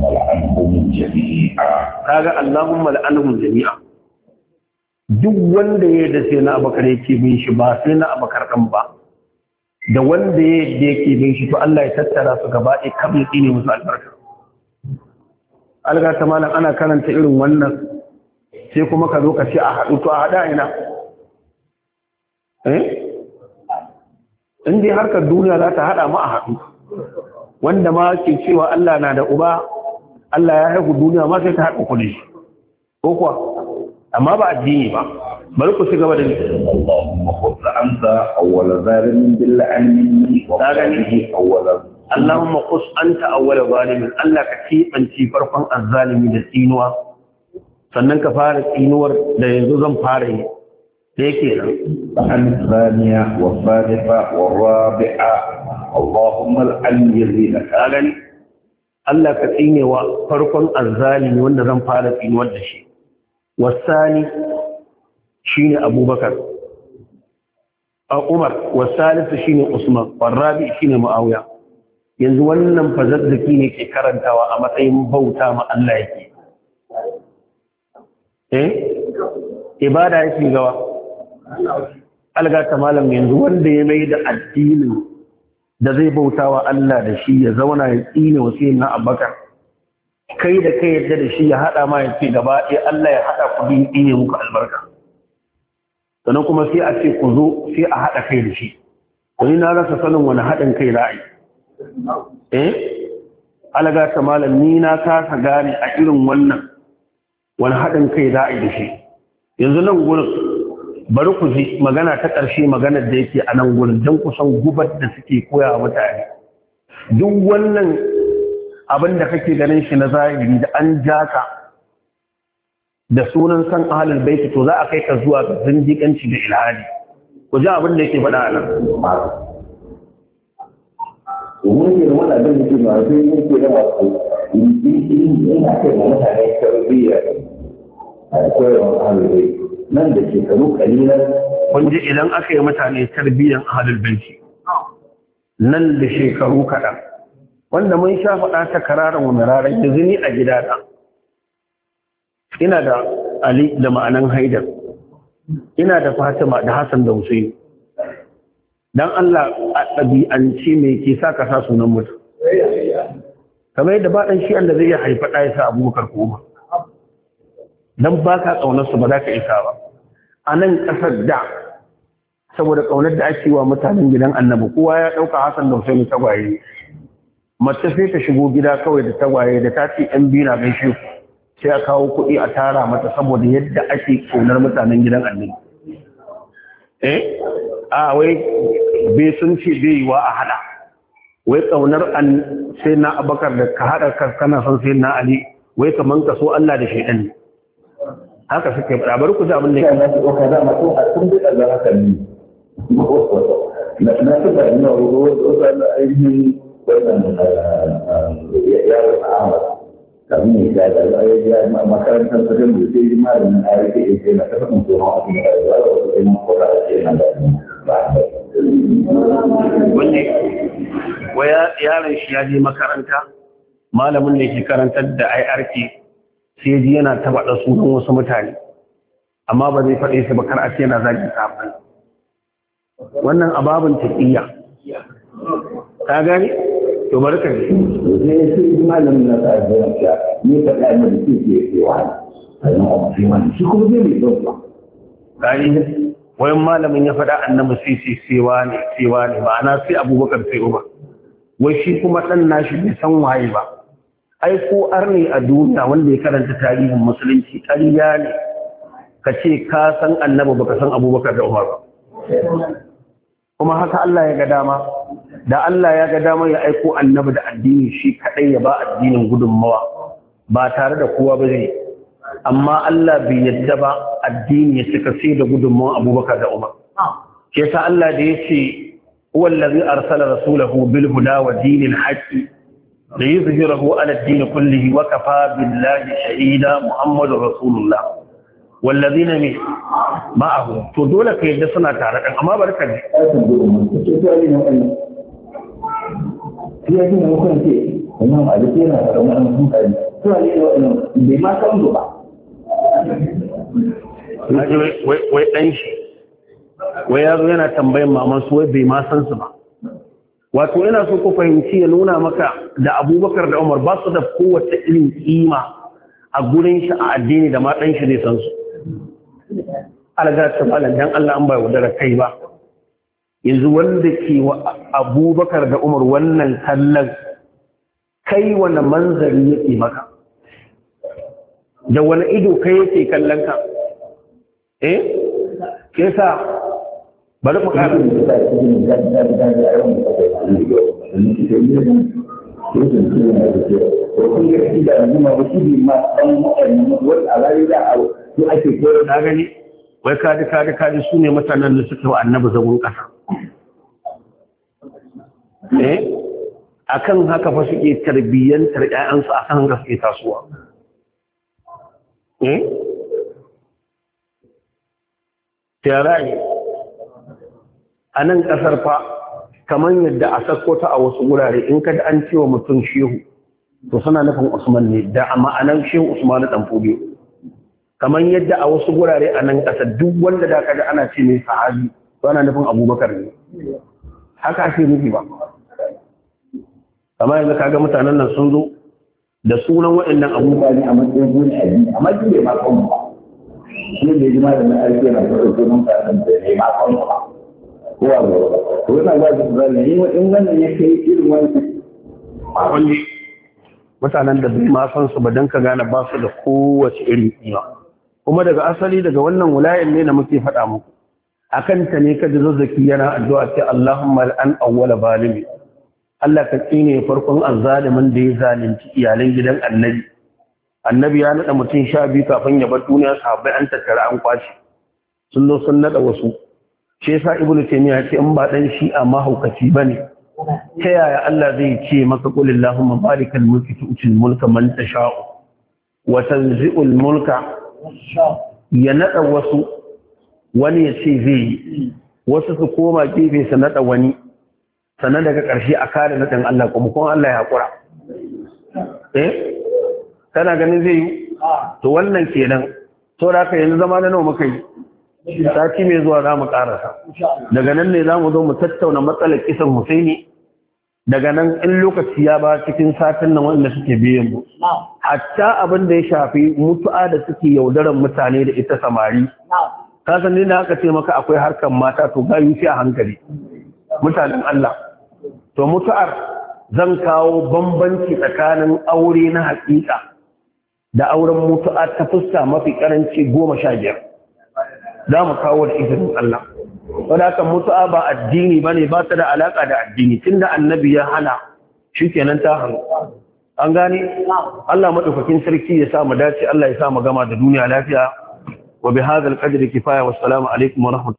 kaga Allahumma la'anhum jami'a duk wanda ya da sai na abakar yake bin shi ba sai na abakar ɗin ba da wanda ya yake bin shi to Allah ya tattara su gaba ɗaya kamar tsine musu albarka alga ta malam ana karanta irin wannan sai kuma ka zo ka ce a haɗu to a haɗa ina in dai harkar duniya za ta haɗa mu a haɗu wanda ma ke cewa Allah na da uba Allah ya haihu duniya ma sai ta haɗa ku ne ko kuwa amma ba addini ba bari ku ci gaba da Allahumma khudh anta awwala zalimin bil ilmi wa qadihi awwala Allahumma qus anta awwala zalimin Allah ka kibanci farkon azzalimi da tsinuwa sannan ka fara tsinuwar da yanzu zan fara yi da yake nan an thaniya wa thalitha wa rabi'a Allahumma al-ali yazina gani Allah ka tsinewa farkon azzalimi wanda zan fara tsinuwar da shi wasani shine Abubakar Umar wasalisu shine Usman warabi shine Muawiya yanzu wannan fazazzaki ne ke karantawa a matsayin bauta ma Allah yake ibada yake gawa alga ta malam yanzu wanda ya mai da addinin da zai bauta wa Allah da shi ya zauna ya tsine wasu na Abubakar kai da kai yadda da shi ya haɗa ma ya ce gaba ɗaya Allah ya haɗa ku biyu ɗine muku albarka sannan kuma sai a ce ku zo sai a haɗa kai da shi wani na rasa sanin wani haɗin kai ra'ayi alaga ta malam ni na kasa gane a irin wannan wani haɗin kai ra'ayi da shi yanzu nan gurin bari ku ji magana ta ƙarshe maganar da yake a nan gurin don kusan gubar da suke koya mutane duk wannan abin da kake ganin shi na zahiri da an jaka da sunan san ahlul baiti to za a kai ka zuwa ga zindiƙanci da ilhadi ku ji abin da yake faɗa a nan domin ke da wani abin da ke masu yin ke da masu yana kai ma mutane tarbiyya a koyarwar ahlul baiti nan da shekaru kalilan kun ji idan aka yi mutane tarbiyyan ahlul baiti nan da shekaru kaɗan wanda mun sha faɗa ta kararan wa miraran yanzu ni a gidana ina da Ali da ma'anan Haidar ina da Fatima da Hassan da Hussein dan Allah a ɗabi'anci me ke sa ka sa sunan mutum kamar yadda ba ɗan shi da zai haifa ɗaya sa Abubakar ko dan ba ka ƙaunarsu ba za ka isa ba a nan ƙasar da saboda ƙaunar da ake wa mutanen gidan annabi kowa ya ɗauka Hassan da Hussein tagwaye mace sai ta shigo gida kawai da tagwaye da ta ce ‘yan biyu na gaishe ku sai a kawo kuɗi a tara mata saboda yadda ake ƙaunar mutanen gidan annabi wai bai sun ce bai yi wa a haɗa wai ƙaunar sai na Abubakar da ka haɗa kana son sai na Ali wai kaman ka so Allah da shaidan ne haka suke faɗa bari ku ji abin da ya su ɗauka za ma tun a tun da Allah haka ne na su da ina wasu ainihin wannan yaro na Ahmad kamin ya ga ya makarantar sakan da sai malamin a yake yake na tafi mun kuma a cikin rayuwa da wasu ɗan kora a cikin nan da wanne waya yaron shi ya je makaranta malamin da ke karantar da IRK sai ji yana tabaɗa sunan wasu mutane amma ba zai faɗe shi ba kar a ce yana zagi kafin wannan ababin taƙiyya ka gani to barka ne sai shi malamin na ta ga ya ni ta da mun ci ke cewa ai mu shi wannan shi kuma zai yi don kai wayan malamin ya faɗa annabi sai sewa ne ma'ana sai Abubakar sai Umar wai shi kuma dan nashi bai san waye ba ai ko arni a duniya wanda ya karanta tarihin musulunci ƙarya ne ka ce ka san annabi baka san Abubakar da Umar ba kuma haka Allah ya ga dama da Allah ya ga dama ya aiko annabi da addini shi kadai ya ba addinin gudunmawa ba tare da kowa ba zai amma Allah bai yadda ba addini ya cika sai da gudunmawa Abubakar da Umar ke sa Allah da yace huwa allazi arsala rasulahu bil huda wa dinil haqqi liyuzhirahu ala ad-din kullihi wa kafa billahi shahida muhammadur rasulullah wallazina ma'ahu to dole ka yadda suna tare dan amma barka ne sai yin hukun ce wannan a duk yana da wannan sun kai to ne wannan bai ma san ba wai dan shi wai yaro yana tambayan maman su wai bai ma san su ba wato yana so ku fahimci ya nuna maka da Abubakar da Umar ba su da kowace irin kima a gurin shi a addini da ma dan shi zai san su alga ta falan dan Allah an bai wadara kai ba yanzu wanda ke wa Abubakar da Umar wannan kallon kai wani manzari yake maka da wani ido kai yake kallon ka ke sa bari mu ƙara na gani wai kaji su ne mutanen da suka wa annabi zagon ƙasa akan haka fa suke tarbiyyantar ƴaƴansu akan haka suke tasowa tarayi a nan ƙasar fa kamar yadda a sakkota a wasu wurare in kada an cewa mutum shehu to suna nufin Usman ne da a ma'anar shehu Usman dan Fodio kamar yadda a wasu wurare a nan ƙasar duk wanda da kada ana ce mai sahabi to ana nufin Abubakar ne haka ake nufi ba kamar yanzu kaga mutanen nan sun zo da sunan waɗannan abubuwa ne a matsayin gune a jini amma shi ne ma kawai ba shi ne ji ma da na aiki yana faɗa sunan ka da ne ma kawai ba kowa ba ko yana ba da zai ne in wannan ya kai irin wani mutanen da bai ma san su ba dan ka gane ba su da kowace irin kima kuma daga asali daga wannan wulayen ne da muke faɗa muku akan ta ne kaji zazzaki yana addu'a ce Allahumma al'an awwala zalimi Allah ka tsine farkon azzalimin da ya zalunci iyalan gidan annabi ya nada mutum 12 kafin ya bar duniya sahabbai an tattara an kwashi sun zo sun nada wasu shi yasa ibnu taymiya ce in ba dan shi amma haukaci bane ta yaya Allah zai ce maka qul Allahumma balikal mulki tu'til mulka man tasha'u wa tanzi'ul mulka ya nada wasu wani ya ce zai yi wasu su koma gefe su nada wani sannan daga ƙarshe a kare naɗin Allah kuma Allah ya haƙura kana ganin zai yi to wannan kenan to da ka yanzu zama na nawa muka yi sati mai zuwa za mu ƙarasa daga nan ne za mu zo mu tattauna matsalar kisan Husaini daga nan in lokaci ya ba cikin satin nan wanda suke biyan mu hatta abin da ya shafi mutu'a da suke yaudaran mutane da ita samari ka san da aka ce maka akwai harkar mata to gayu sai a hankali mutanen Allah to mutu'ar zan kawo bambanci tsakanin aure na haƙiƙa da auren mutu'a ta fuska mafi karanci 15 za mu kawo da izinin Allah wadda haka mutu'a ba addini ba ne ba ta da alaƙa da addini tun da annabi ya hana shi kenan ta hannu an gane Allah maɗaukakin sarki ya sa mu dace Allah ya sa mu gama da duniya lafiya wa bi hadha al-qadri kifaya wassalamu alaikum wa rahmatullahi